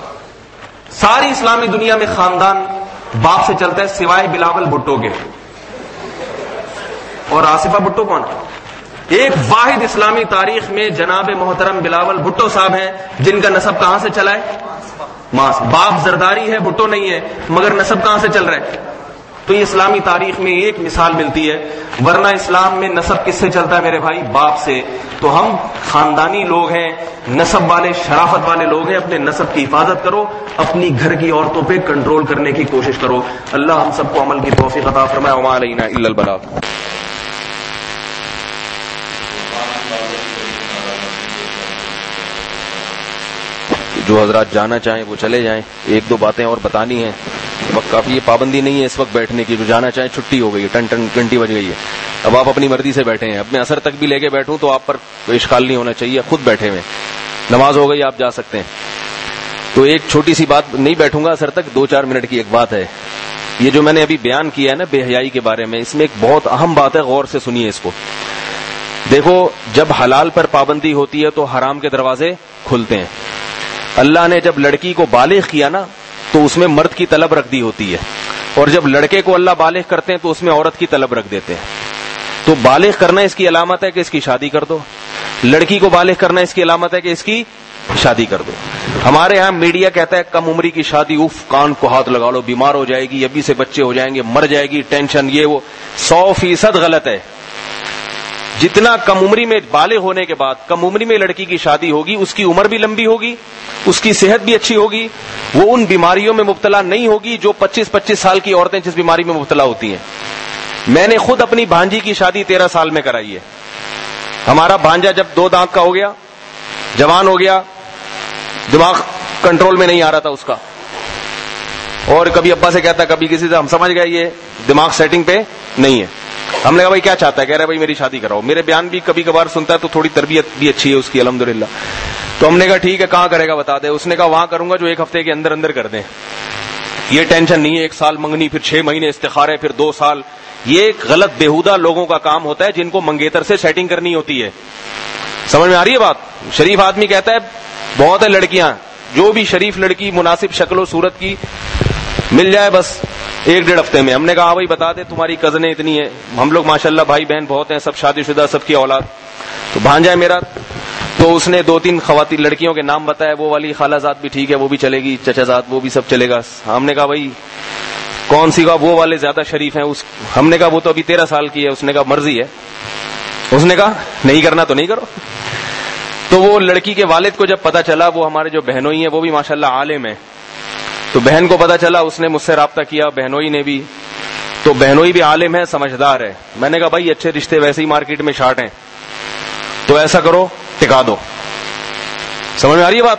ساری اسلامی دنیا میں خاندان باپ سے چلتا ہے سوائے بلاول بھٹو کے. اور آصفہ بھٹو کون ہے؟ ایک واحد اسلامی تاریخ میں جناب محترم بلاول بھٹو صاحب ہیں جن کا نسب کہاں سے چلا ہے؟ ماس. باپ زرداری ہے، بھٹو نہیں ہے، مگر نسب کہاں سے چل رہا ہے؟ تو یہ اسلامی تاریخ میں ایک مثال ملتی ہے، ورنہ اسلام میں نسب کس سے چلتا ہے میرے بھائی؟ باپ سے. تو ہم خاندانی لوگ ہیں، نسب والے، شرافت والے لوگ ہیں. اپنے نسب کی حفاظت کرو، اپنی گھر کی عورتوں پہ کنٹرول کرنے کی کوشش کرو. اللہ ہم سب کو عمل کی توفیق عطا فرمائے. وما علینا الا البلاغ. جو حضرات جانا چاہیں وہ چلے جائیں. ایک دو باتیں اور بتانی ہیں، وقت کافی، یہ پابندی نہیں ہے اس وقت بیٹھنے کی. جو جانا چاہیں چھٹی ہو گئی ہے، ٹن ٹن گھنٹی بج گئی ہے، اب آپ اپنی مرضی سے بیٹھے ہیں. اب میں اثر تک بھی لے کے بیٹھوں تو آپ پر کوئی اشکال نہیں ہونا چاہیے. خود بیٹھے ہوئے نماز ہو گئی، آپ جا سکتے ہیں. تو ایک چھوٹی سی بات، نہیں بیٹھوں گا اثر تک، دو چار منٹ کی ایک بات ہے. یہ جو میں نے ابھی بیان کیا ہے نا بے حیائی کے بارے میں، اس میں ایک بہت اہم بات ہے، غور سے سنیے اس کو. دیکھو، جب حلال پر پابندی ہوتی ہے تو حرام کے دروازے کھلتے ہیں. اللہ نے جب لڑکی کو بالغ کیا نا تو اس میں مرد کی طلب رکھ دی ہوتی ہے، اور جب لڑکے کو اللہ بالغ کرتے ہیں تو اس میں عورت کی طلب رکھ دیتے ہیں. تو بالغ کرنا اس کی علامت ہے کہ اس کی شادی کر دو، لڑکی کو بالغ کرنا اس کی علامت ہے کہ اس کی شادی کر دو. ہمارے ہاں میڈیا کہتا ہے کم عمری کی شادی، اف کان کو ہاتھ لگا لو، بیمار ہو جائے گی، ابھی سے بچے ہو جائیں گے، مر جائے گی، ٹینشن، یہ وہ. سو فیصد غلط ہے. جتنا کم عمری میں بالغ ہونے کے بعد کم عمری میں لڑکی کی شادی ہوگی، اس کی عمر بھی لمبی ہوگی، اس کی صحت بھی اچھی ہوگی، وہ ان بیماریوں میں مبتلا نہیں ہوگی جو پچیس پچیس سال کی عورتیں جس بیماری میں مبتلا ہوتی ہیں. میں نے خود اپنی بھانجی کی شادی تیرہ سال میں کرائی ہے. ہمارا بھانجا جب دو دانت کا ہو گیا، جوان ہو گیا، دماغ کنٹرول میں نہیں آ رہا تھا اس کا، اور کبھی ابا سے کہتا کبھی کسی سے، ہم سمجھ گئے یہ دماغ سیٹنگ پہ نہیں ہے. ہم نے کہا بھائی کیا چاہتا ہے؟ کہہ رہا بھائی میری شادی کراؤ. میرے بیان بھی کبھی کبھار سنتا ہے تو تھوڑی تربیت بھی اچھی ہے اس کی الحمدللہ. تو ہم نے کہا ٹھیک ہے، کہاں کرے گا بتا دے. اس نے کہا وہاں کروں گا جو ایک ہفتے کے اندر اندر کر دیں. یہ ٹینشن نہیں ہے، ایک سال منگنی، پھر چھ مہینے استخارے، پھر دو سال. یہ ایک غلط بےہودہ لوگوں کا کام ہوتا ہے جن کو منگیتر سے سیٹنگ کرنی ہوتی ہے. سمجھ میں آ رہی ہے بات؟ شریف آدمی کہتا ہے بہت ہے لڑکیاں، جو بھی شریف لڑکی مناسب شکل و صورت کی مل جائے بس ایک ڈیڑھ ہفتے میں. ہم نے کہا بھائی بتا دے تمہاری کزنیں اتنی ہیں، ہم لوگ ماشاءاللہ بھائی بہن بہت ہیں، سب شادی شدہ، سب کی اولاد. تو بھانجا ہے میرا، تو اس نے دو تین خواتین لڑکیوں کے نام بتایا. وہ والی خالہ زاد بھی ٹھیک ہے، وہ بھی چلے گی، چچا زاد وہ بھی سب چلے گا. ہم نے کہا بھائی کون سی کا، وہ والے زیادہ شریف ہیں. اس ہم نے کہا وہ تو ابھی تیرہ سال کی ہے. اس نے کہا مرضی ہے. اس نے کہا نہیں کرنا تو نہیں کرو. تو وہ لڑکی کے والد کو جب پتا چلا، وہ ہمارے جو بہنوئی ہیں وہ بھی ماشاءاللہ عالم ہیں، تو بہن کو پتا چلا، اس نے مجھ سے رابطہ کیا، بہنوئی نے بھی. تو بہنوئی بھی عالم ہے، سمجھدار ہے. میں نے کہا بھائی اچھے رشتے ویسے ہی مارکیٹ میں شارٹ ہیں، تو ایسا کرو ٹکا دو. سمجھ میں آ رہی ہے بات؟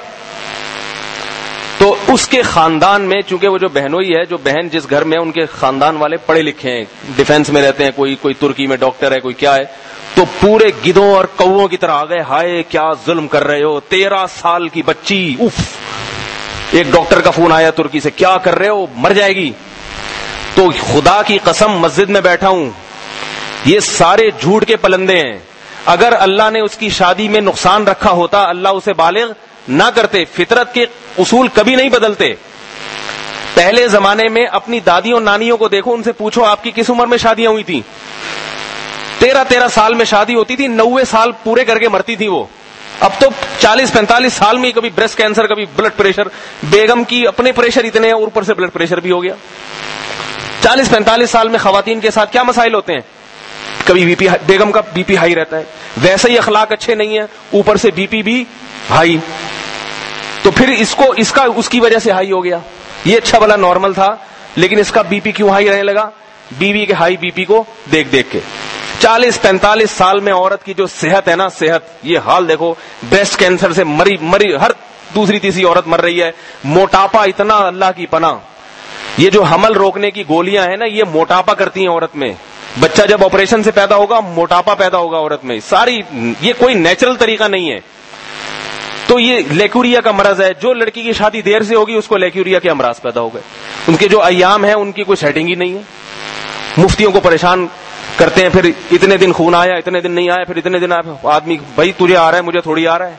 تو اس کے خاندان میں، چونکہ وہ جو بہنوئی ہے، جو بہن جس گھر میں، ان کے خاندان والے پڑھے لکھے ہیں، ڈیفینس میں رہتے ہیں، کوئی کوئی ترکی میں ڈاکٹر ہے، کوئی کیا ہے. تو پورے گدھوں اور کووں کی طرح آ گئے، ہائے کیا ظلم کر رہے ہو، تیرہ سال کی بچی، اف. ایک ڈاکٹر کا فون آیا ترکی سے، کیا کر رہے ہو، مر جائے گی. تو خدا کی قسم مسجد میں بیٹھا ہوں، یہ سارے جھوٹ کے پلندے ہیں. اگر اللہ نے اس کی شادی میں نقصان رکھا ہوتا، اللہ اسے بالغ نہ کرتے. فطرت کے اصول کبھی نہیں بدلتے. پہلے زمانے میں اپنی دادیوں نانیوں کو دیکھو، ان سے پوچھو آپ کی کس عمر میں شادیاں ہوئی تھی. تیرہ تیرہ سال میں شادی ہوتی تھی، نوے سال پورے کر کے مرتی تھی وہ. اب تو چالیس پینتالیس سال میں کبھی بریسٹ کینسر، کبھی بلڈ پریشر. بیگم کی اپنے پریشر اتنے ہیں، اوپر سے بلڈ پریشر بھی ہو گیا. چالیس پینتالیس سال میں خواتین کے ساتھ کیا مسائل ہوتے ہیں؟ کبھی بی پی، بیگم کا بی پی ہائی رہتا ہے، ویسے ہی اخلاق اچھے نہیں ہیں، اوپر سے بی پی بھی ہائی. تو پھر اس کو اس کا اس کی وجہ سے ہائی ہو گیا. یہ اچھا بلا نارمل تھا، لیکن اس کا بی پی کیوں ہائی رہنے لگا؟ بیوی کے ہائی بی پی کو دیکھ دیکھ کے. چالیس پینتالیس سال میں عورت کی جو صحت ہے نا، صحت، یہ حال دیکھو. بریسٹ کینسر سے مری مری ہر دوسری تیسری عورت مر رہی ہے. موٹاپا اتنا، اللہ کی پناہ. یہ جو حمل روکنے کی گولیاں ہیں نا، یہ موٹاپا کرتی ہیں عورت میں. بچہ جب آپریشن سے پیدا ہوگا، موٹاپا پیدا ہوگا عورت میں. ساری یہ کوئی نیچرل طریقہ نہیں ہے. تو یہ لیکوریا کا مرض ہے. جو لڑکی کی شادی دیر سے ہوگی اس کو لیکوریا کے امراض پیدا ہو گئے. ان کے جو ایام ہیں ان کی کوئی سیٹنگ ہی نہیں ہے. مفتیوں کو پریشان کرتے ہیں، پھر اتنے دن خون آیا، اتنے دن نہیں آیا، پھر اتنے دن آیا. آدمی بھائی تجھے آ رہا ہے، مجھے تھوڑی آ رہا ہے.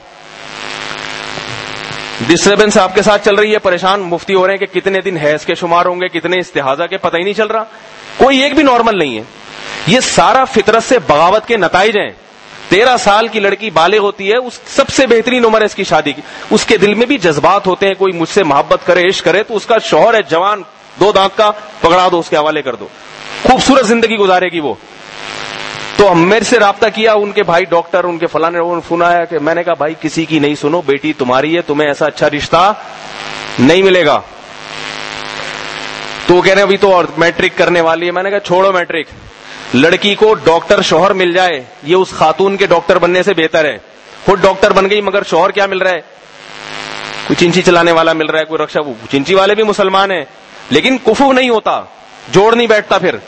ڈسٹربنس آپ کے ساتھ چل رہی ہے، پریشان مفتی ہو رہے ہیں کہ کتنے دن حیض کے شمار ہوں گے، کتنے استحاضہ کے، پتہ ہی نہیں چل رہا. کوئی ایک بھی نارمل نہیں ہے. یہ سارا فطرت سے بغاوت کے نتائج ہیں. تیرہ سال کی لڑکی بالغ ہوتی ہے, اس سب سے بہترین عمر ہے اس کی شادی کی. اس کے دل میں بھی جذبات ہوتے ہیں, کوئی مجھ سے محبت کرے, عشق کرے, تو اس کا شوہر ہے جوان, دو دانت کا, پکڑا دو, اس کے حوالے کر دو, خوبصورت زندگی گزارے گی وہ. تو میرے سے رابطہ کیا ان کے بھائی ڈاکٹر, ان کے فلاں نے فون آیا کہ میں نے کہا بھائی کسی کی نہیں سنو, بیٹی تمہاری ہے, تمہیں ایسا اچھا رشتہ نہیں ملے گا. تو وہ کہہ رہے ابھی تو اور میٹرک کرنے والی ہے. میں نے کہا چھوڑو میٹرک, لڑکی کو ڈاکٹر شوہر مل جائے یہ اس خاتون کے ڈاکٹر بننے سے بہتر ہے. خود ڈاکٹر بن گئی مگر شوہر کیا مل رہا ہے, کوئی چنچی چلانے والا مل رہا ہے, کوئی رکشا. چنچی والے بھی مسلمان ہیں لیکن کفو نہیں ہوتا, جوڑ نہیں بیٹھتا. پھر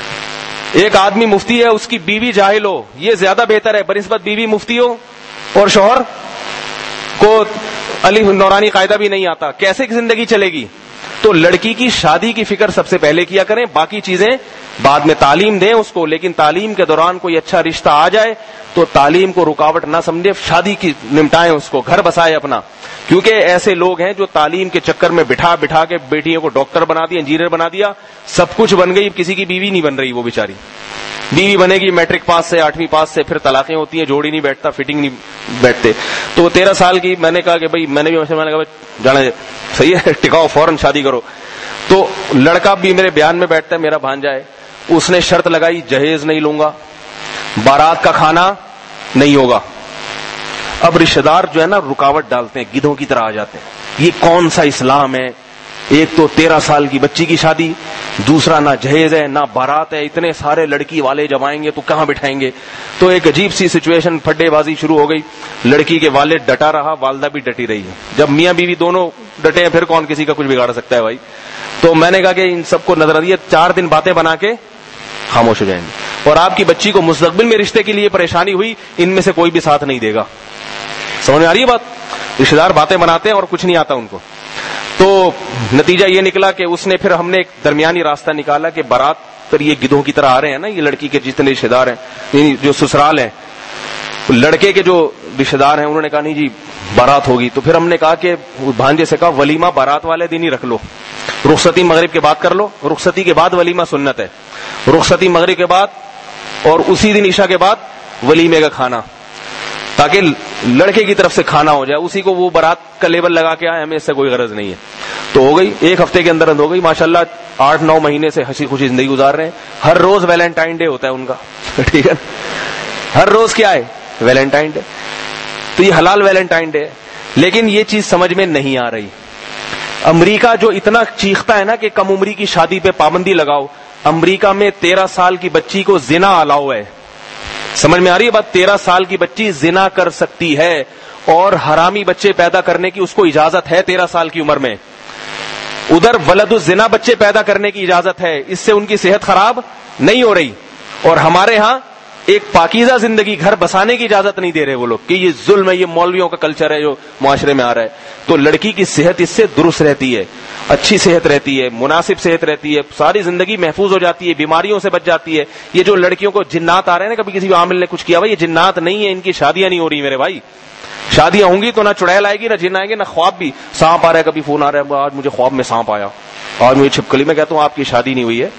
ایک آدمی مفتی ہے, اس کی بیوی جاہل ہو, یہ زیادہ بہتر ہے بنسبت بیوی مفتی ہو اور شوہر کو علی نورانی قاعدہ بھی نہیں آتا. کیسے زندگی چلے گی؟ تو لڑکی کی شادی کی فکر سب سے پہلے کیا کریں, باقی چیزیں بعد میں. تعلیم دیں اس کو, لیکن تعلیم کے دوران کوئی اچھا رشتہ آ جائے تو تعلیم کو رکاوٹ نہ سمجھے, شادی کی نمٹائیں, اس کو گھر بسائے اپنا. کیونکہ ایسے لوگ ہیں جو تعلیم کے چکر میں بٹھا بٹھا کے بیٹیوں کو ڈاکٹر بنا دیا, انجینئر بنا دیا, سب کچھ بن گئی, کسی کی بیوی نہیں بن رہی. وہ بیچاری بیوی بنے گی میٹرک پاس سے, آٹھویں پاس سے, پھر طلاقیں ہوتی ہیں, جوڑی نہیں بیٹھتا, فٹنگ نہیں بیٹھتے. تو تیرہ سال کی میں نے کہا کہ بھائی میں نے بھی میں نے کہا جانے صحیح ہے, ٹکاؤ, فوراً شادی کرو. تو لڑکا بھی میرے بیان میں بیٹھتا ہے, میرا بھانجا ہے, اس نے شرط لگائی جہیز نہیں لوں گا, بارات کا کھانا نہیں ہوگا. اب رشتہ دار جو ہے نا رکاوٹ ڈالتے ہیں, گدھوں کی طرح آ جاتے ہیں. یہ کون سا اسلام ہے؟ ایک تو تیرہ سال کی بچی کی شادی, دوسرا نہ جہیز ہے نہ بارات ہے, اتنے سارے لڑکی والے جب آئیں گے تو کہاں بٹھائیں گے؟ تو ایک عجیب سی سچویشن, پھڈے بازی شروع ہو گئی. لڑکی کے والد ڈٹا رہا, والدہ بھی ڈٹی رہی ہے. جب میاں بیوی دونوں ڈٹے ہیں پھر کون کسی کا کچھ بگاڑ سکتا ہے بھائی؟ تو میں نے کہا کہ ان سب کو نظر دیا, چار دن باتیں بنا کے خاموش ہو جائیں گے, اور آپ کی بچی کو مستقبل میں رشتے کے لیے پریشانی ہوئی, ان میں سے کوئی بھی ساتھ نہیں دے گا. سمجھ میں آ رہی ہے بات؟ رشتے دار باتیں بناتے ہیں اور کچھ نہیں آتا ان کو. تو نتیجہ یہ نکلا کہ اس نے, پھر ہم نے ایک درمیانی راستہ نکالا کہ بارات پر یہ گدھوں کی طرح آ رہے ہیں نا, یہ لڑکی کے جتنے رشتے دار ہیں, جو سسرال ہیں, لڑکے کے جو رشتے دار ہیں, انہوں نے کہا نہیں جی بارات ہوگی. تو پھر ہم نے کہا کہ بھانجے سے کہا ولیمہ بارات والے دن ہی رکھ لو, رخصتی مغرب کے بعد کر لو, رخصتی کے بعد ولیمہ سنت ہے, رخصتی مغرب کے بعد اور اسی دن عشاء کے بعد ولیمے کا کھانا, تاکہ لڑکے کی طرف سے کھانا ہو جائے, اسی کو وہ بارات کا لیبل لگا کے آئے, ہمیں اس سے کوئی غرض نہیں ہے. تو ہو گئی, ایک ہفتے کے اندر ہو گئی ماشاءاللہ, آٹھ نو مہینے سے ہنسی خوشی زندگی گزار رہے ہیں. ہر روز ویلنٹائن ڈے ہوتا ہے ان کا, ٹھیک ہے, ہر روز کیا ہے ویلنٹائن ڈے. تو یہ حلال ویلنٹائن ڈے. لیکن یہ چیز سمجھ میں نہیں آ رہی. امریکہ جو اتنا چیختا ہے نا کہ کم عمری کی شادی پہ پابندی لگاؤ, امریکہ میں تیرہ سال کی بچی کو زنا الاؤ ہے. سمجھ میں آ رہی ہے بات؟ تیرہ سال کی بچی زنا کر سکتی ہے, اور حرامی بچے پیدا کرنے کی اس کو اجازت ہے تیرہ سال کی عمر میں. ادھر ولد الزنا بچے پیدا کرنے کی اجازت ہے, اس سے ان کی صحت خراب نہیں ہو رہی. اور ہمارے ہاں ایک پاکیزہ زندگی گھر بسانے کی اجازت نہیں دے رہے وہ لوگ, کہ یہ ظلم ہے, یہ مولویوں کا کلچر ہے جو معاشرے میں آ رہا ہے. تو لڑکی کی صحت اس سے درست رہتی ہے, اچھی صحت رہتی ہے, مناسب صحت رہتی ہے, ساری زندگی محفوظ ہو جاتی ہے, بیماریوں سے بچ جاتی ہے. یہ جو لڑکیوں کو جنات آ رہے ہیں نا, کبھی کسی عامل نے کچھ کیا بھائی, یہ جنات نہیں ہے, ان کی شادیاں نہیں ہو رہی میرے بھائی. شادیاں ہوں گی تو نہ چڑیل آئے گی, نہ جن آئے گی, نہ خواب بھی. سانپ آ رہا ہے, کبھی فون آ رہا ہے, آج مجھے خواب میں سانپ آیا, آج مجھے چھپکلی. میں کہتا ہوں آپ کی شادی نہیں ہوئی ہے,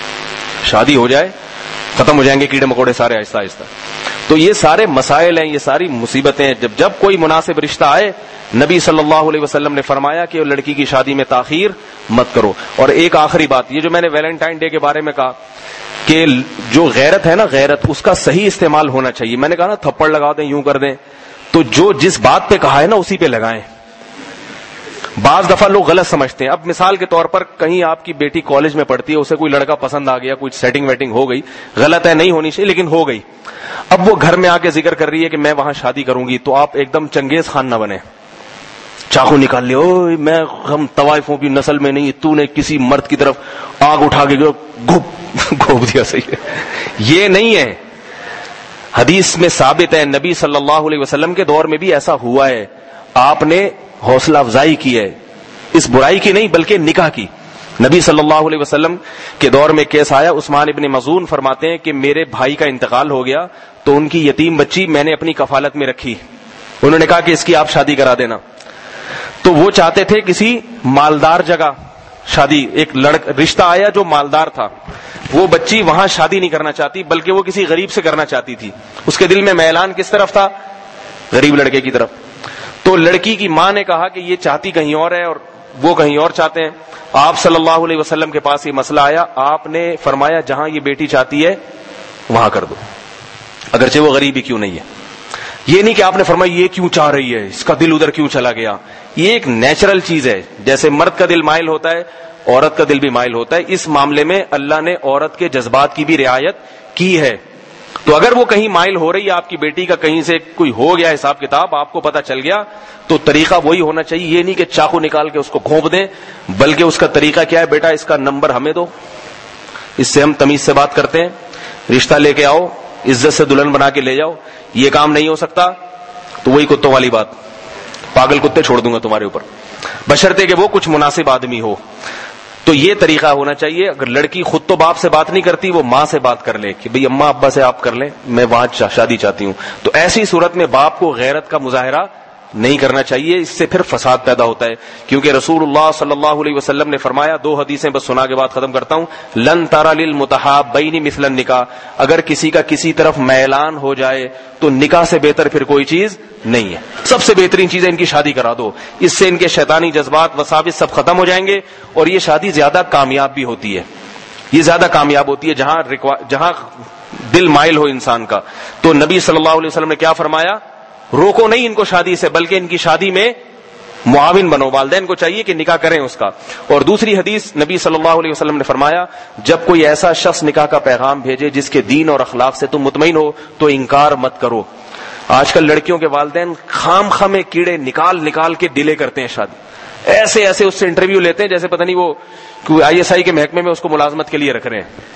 شادی ہو جائے ختم ہو جائیں گے کیڑے مکوڑے سارے آہستہ آہستہ. تو یہ سارے مسائل ہیں, یہ ساری مصیبتیں ہیں. جب جب کوئی مناسب رشتہ آئے, نبی صلی اللہ علیہ وسلم نے فرمایا کہ لڑکی کی شادی میں تاخیر مت کرو. اور ایک آخری بات, یہ جو میں نے ویلنٹائن ڈے کے بارے میں کہا کہ جو غیرت ہے نا, غیرت اس کا صحیح استعمال ہونا چاہیے. میں نے کہا نا تھپڑ لگا دیں, یوں کر دیں, تو جو جس بات پہ کہا ہے نا اسی پہ لگائیں. بعض دفعہ لوگ غلط سمجھتے ہیں. اب مثال کے طور پر کہیں آپ کی بیٹی کالج میں پڑھتی ہے, اسے کوئی لڑکا پسند آ گیا, کچھ سیٹنگ ویٹنگ ہو گئی, غلط ہے, نہیں ہونی چاہیے لیکن ہو گئی. اب وہ گھر میں آ کے ذکر کر رہی ہے کہ میں وہاں شادی کروں گی, تو آپ ایک دم چنگیز خان نہ بنے, چاقو نکال لے, او میں ہم طوائفوں کی نسل میں نہیں, تو نے کسی مرد کی طرف آگ اٹھا کے گھوپ گھوپ دیا. صحیح ہے, یہ نہیں ہے. حدیث میں ثابت ہے, نبی صلی اللہ علیہ وسلم کے دور میں بھی ایسا ہوا ہے. آپ نے حوصلہ افزائی کی ہے, اس برائی کی نہیں بلکہ نکاح کی. نبی صلی اللہ علیہ وسلم کے دور میں کیس آیا, عثمان ابن مظعون فرماتے ہیں کہ میرے بھائی کا انتقال ہو گیا, تو ان کی یتیم بچی میں نے اپنی کفالت میں رکھی. انہوں نے کہا کہ اس کی آپ شادی کرا دینا. تو وہ چاہتے تھے کسی مالدار جگہ, شادی ایک لڑک رشتہ آیا جو مالدار تھا, وہ بچی وہاں شادی نہیں کرنا چاہتی بلکہ وہ کسی غریب سے کرنا چاہتی تھی. اس کے دل میں میلان کس طرف تھا؟ غریب لڑکے کی طرف. تو لڑکی کی ماں نے کہا کہ یہ چاہتی کہیں اور ہے اور وہ کہیں اور چاہتے ہیں. آپ صلی اللہ علیہ وسلم کے پاس یہ مسئلہ آیا, آپ نے فرمایا جہاں یہ بیٹی چاہتی ہے وہاں کر دو, اگرچہ وہ غریب ہی کیوں نہیں ہے. یہ نہیں کہ آپ نے فرمایا یہ کیوں چاہ رہی ہے, اس کا دل ادھر کیوں چلا گیا. یہ ایک نیچرل چیز ہے, جیسے مرد کا دل مائل ہوتا ہے عورت کا دل بھی مائل ہوتا ہے. اس معاملے میں اللہ نے عورت کے جذبات کی بھی رعایت کی ہے. تو اگر وہ کہیں مائل ہو رہی ہے آپ کی بیٹی کا, کہیں سے کوئی ہو گیا حساب کتاب, آپ کو پتا چل گیا, تو طریقہ وہی ہونا چاہیے. یہ نہیں کہ چاقو نکال کے اس کو گھونپ دیں, بلکہ اس کا طریقہ کیا ہے, بیٹا اس کا نمبر ہمیں دو, اس سے ہم تمیز سے بات کرتے ہیں, رشتہ لے کے آؤ, عزت سے دلہن بنا کے لے جاؤ. یہ کام نہیں ہو سکتا تو وہی کتوں والی بات, پاگل کتے چھوڑ دوں گا تمہارے اوپر, بشرطے کہ وہ کچھ مناسب آدمی ہو. تو یہ طریقہ ہونا چاہیے. اگر لڑکی خود تو باپ سے بات نہیں کرتی, وہ ماں سے بات کر لے کہ بھئی اماں ابا سے آپ کر لیں, میں وہاں شادی چاہتی ہوں. تو ایسی صورت میں باپ کو غیرت کا مظاہرہ نہیں کرنا چاہیے, اس سے پھر فساد پیدا ہوتا ہے. کیونکہ رسول اللہ صلی اللہ علیہ وسلم نے فرمایا, دو حدیثیں بس سنا کے بعد ختم کرتا ہوں, لن ترى للمتحابین مثل النکاح, اگر کسی کا کسی طرف میلان ہو جائے تو نکاح سے بہتر پھر کوئی چیز نہیں ہے. سب سے بہترین چیز ہے ان کی شادی کرا دو, اس سے ان کے شیطانی جذبات وساوس سب ختم ہو جائیں گے, اور یہ شادی زیادہ کامیاب بھی ہوتی ہے. یہ زیادہ کامیاب ہوتی ہے جہاں جہاں دل مائل ہو انسان کا. تو نبی صلی اللہ علیہ وسلم نے کیا فرمایا, روکو نہیں ان کو شادی سے, بلکہ ان کی شادی میں معاون بنو. والدین کو چاہیے کہ نکاح کریں اس کا. اور دوسری حدیث نبی صلی اللہ علیہ وسلم نے فرمایا, جب کوئی ایسا شخص نکاح کا پیغام بھیجے جس کے دین اور اخلاق سے تم مطمئن ہو تو انکار مت کرو. آج کل لڑکیوں کے والدین خام خامے کیڑے نکال نکال کے ڈیلے کرتے ہیں شادی, ایسے ایسے اس سے انٹرویو لیتے ہیں جیسے پتہ نہیں وہ آئی ایس آئی کے محکمے میں اس کو ملازمت کے لیے رکھ رہے ہیں.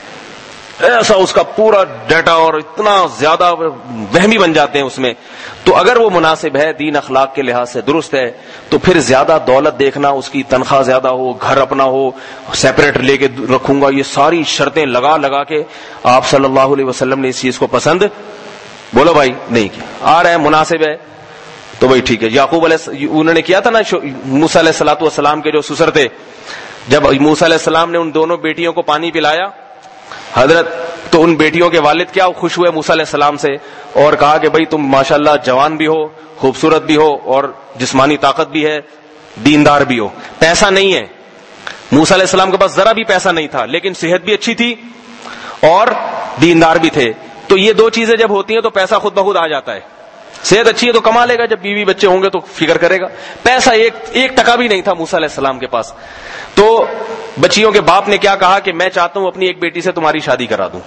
ایسا اس کا پورا ڈیٹا, اور اتنا زیادہ وہمی بن جاتے ہیں اس میں. تو اگر وہ مناسب ہے, دین اخلاق کے لحاظ سے درست ہے, تو پھر زیادہ دولت دیکھنا, اس کی تنخواہ زیادہ ہو, گھر اپنا ہو, سیپریٹ لے کے رکھوں گا, یہ ساری شرطیں لگا لگا کے آپ صلی اللہ علیہ وسلم نے اس چیز کو پسند بولو بھائی نہیں کیا. آ رہا ہے مناسب ہے تو بھائی ٹھیک ہے. یعقوب علیہ انہوں نے کیا تھا نا, موسیٰ علیہ الصلوۃ والسلام کے جو سسر تھے, جب موسیٰ علیہ السلام نے ان دونوں بیٹیوں کو پانی پلایا حضرت, تو ان بیٹیوں کے والد کیا خوش ہوئے موسیٰ علیہ السلام سے, اور کہا کہ بھئی تم ماشاءاللہ جوان بھی ہو, خوبصورت بھی ہو, اور جسمانی طاقت بھی ہے, دیندار بھی ہو. پیسہ نہیں ہے, موسیٰ علیہ السلام کے پاس ذرا بھی پیسہ نہیں تھا, لیکن صحت بھی اچھی تھی اور دیندار بھی تھے. تو یہ دو چیزیں جب ہوتی ہیں تو پیسہ خود بخود آ جاتا ہے. صحت اچھی ہے تو کما لے گا, جب بیوی بچے ہوں گے تو فکر کرے گا. پیسہ ایک ایک ٹکا بھی نہیں تھا موسیٰ علیہ السلام کے پاس. تو بچیوں کے باپ نے کیا کہا کہ میں چاہتا ہوں اپنی ایک بیٹی سے تمہاری شادی کرا دوں.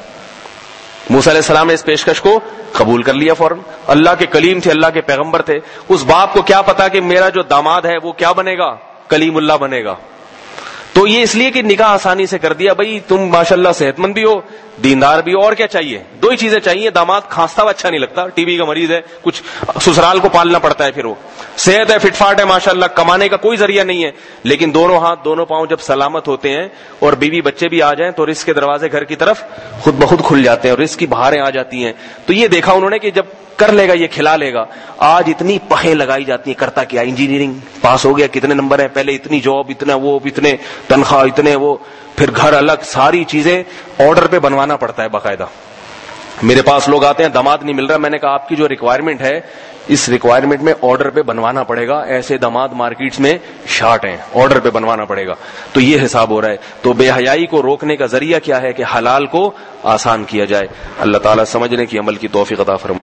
موسیٰ علیہ السلام نے اس پیشکش کو قبول کر لیا فوراً. اللہ کے کلیم تھے, اللہ کے پیغمبر تھے. اس باپ کو کیا پتا کہ میرا جو داماد ہے وہ کیا بنے گا, کلیم اللہ بنے گا. تو یہ اس لیے کہ نکاح آسانی سے کر دیا, بھائی تم ماشاءاللہ صحت مند بھی ہو, دیندار بھی ہو, اور کیا چاہیے, دو ہی چیزیں چاہیے. داماد کھانستا ہوا اچھا نہیں لگتا, ٹی بی کا مریض ہے, کچھ سسرال کو پالنا پڑتا ہے, پھر وہ صحت ہے, فٹ فاٹ ہے ماشاءاللہ, کمانے کا کوئی ذریعہ نہیں ہے, لیکن دونوں ہاتھ دونوں پاؤں جب سلامت ہوتے ہیں اور بیوی بچے بھی آ جائیں تو رزق کے دروازے گھر کی طرف خود بخود کھل جاتے ہیں اور رزق کی بہاریں آ جاتی ہیں. تو یہ دیکھا انہوں نے کہ جب کر لے گا یہ کھلا لے گا. آج اتنی پہیں لگائی جاتی ہیں, کرتا کیا, انجینئرنگ پاس ہو گیا, کتنے نمبر ہیں, پہلے اتنی جاب, اتنا وہ, اتنے تنخواہ, اتنے وہ, پھر گھر الگ, ساری چیزیں آرڈر پہ بنوانا پڑتا ہے باقاعدہ. میرے پاس لوگ آتے ہیں, داماد نہیں مل رہا, میں نے کہا آپ کی جو ریکوائرمنٹ ہے اس ریکوائرمنٹ میں آرڈر پہ بنوانا پڑے گا. ایسے داماد مارکیٹس میں شارٹ ہیں, آرڈر پہ بنوانا پڑے گا. تو یہ حساب ہو رہا ہے. تو بے حیائی کو روکنے کا ذریعہ کیا ہے کہ حلال کو آسان کیا جائے. اللہ تعالیٰ سمجھنے کی عمل کی توفیق عطا فرمائے.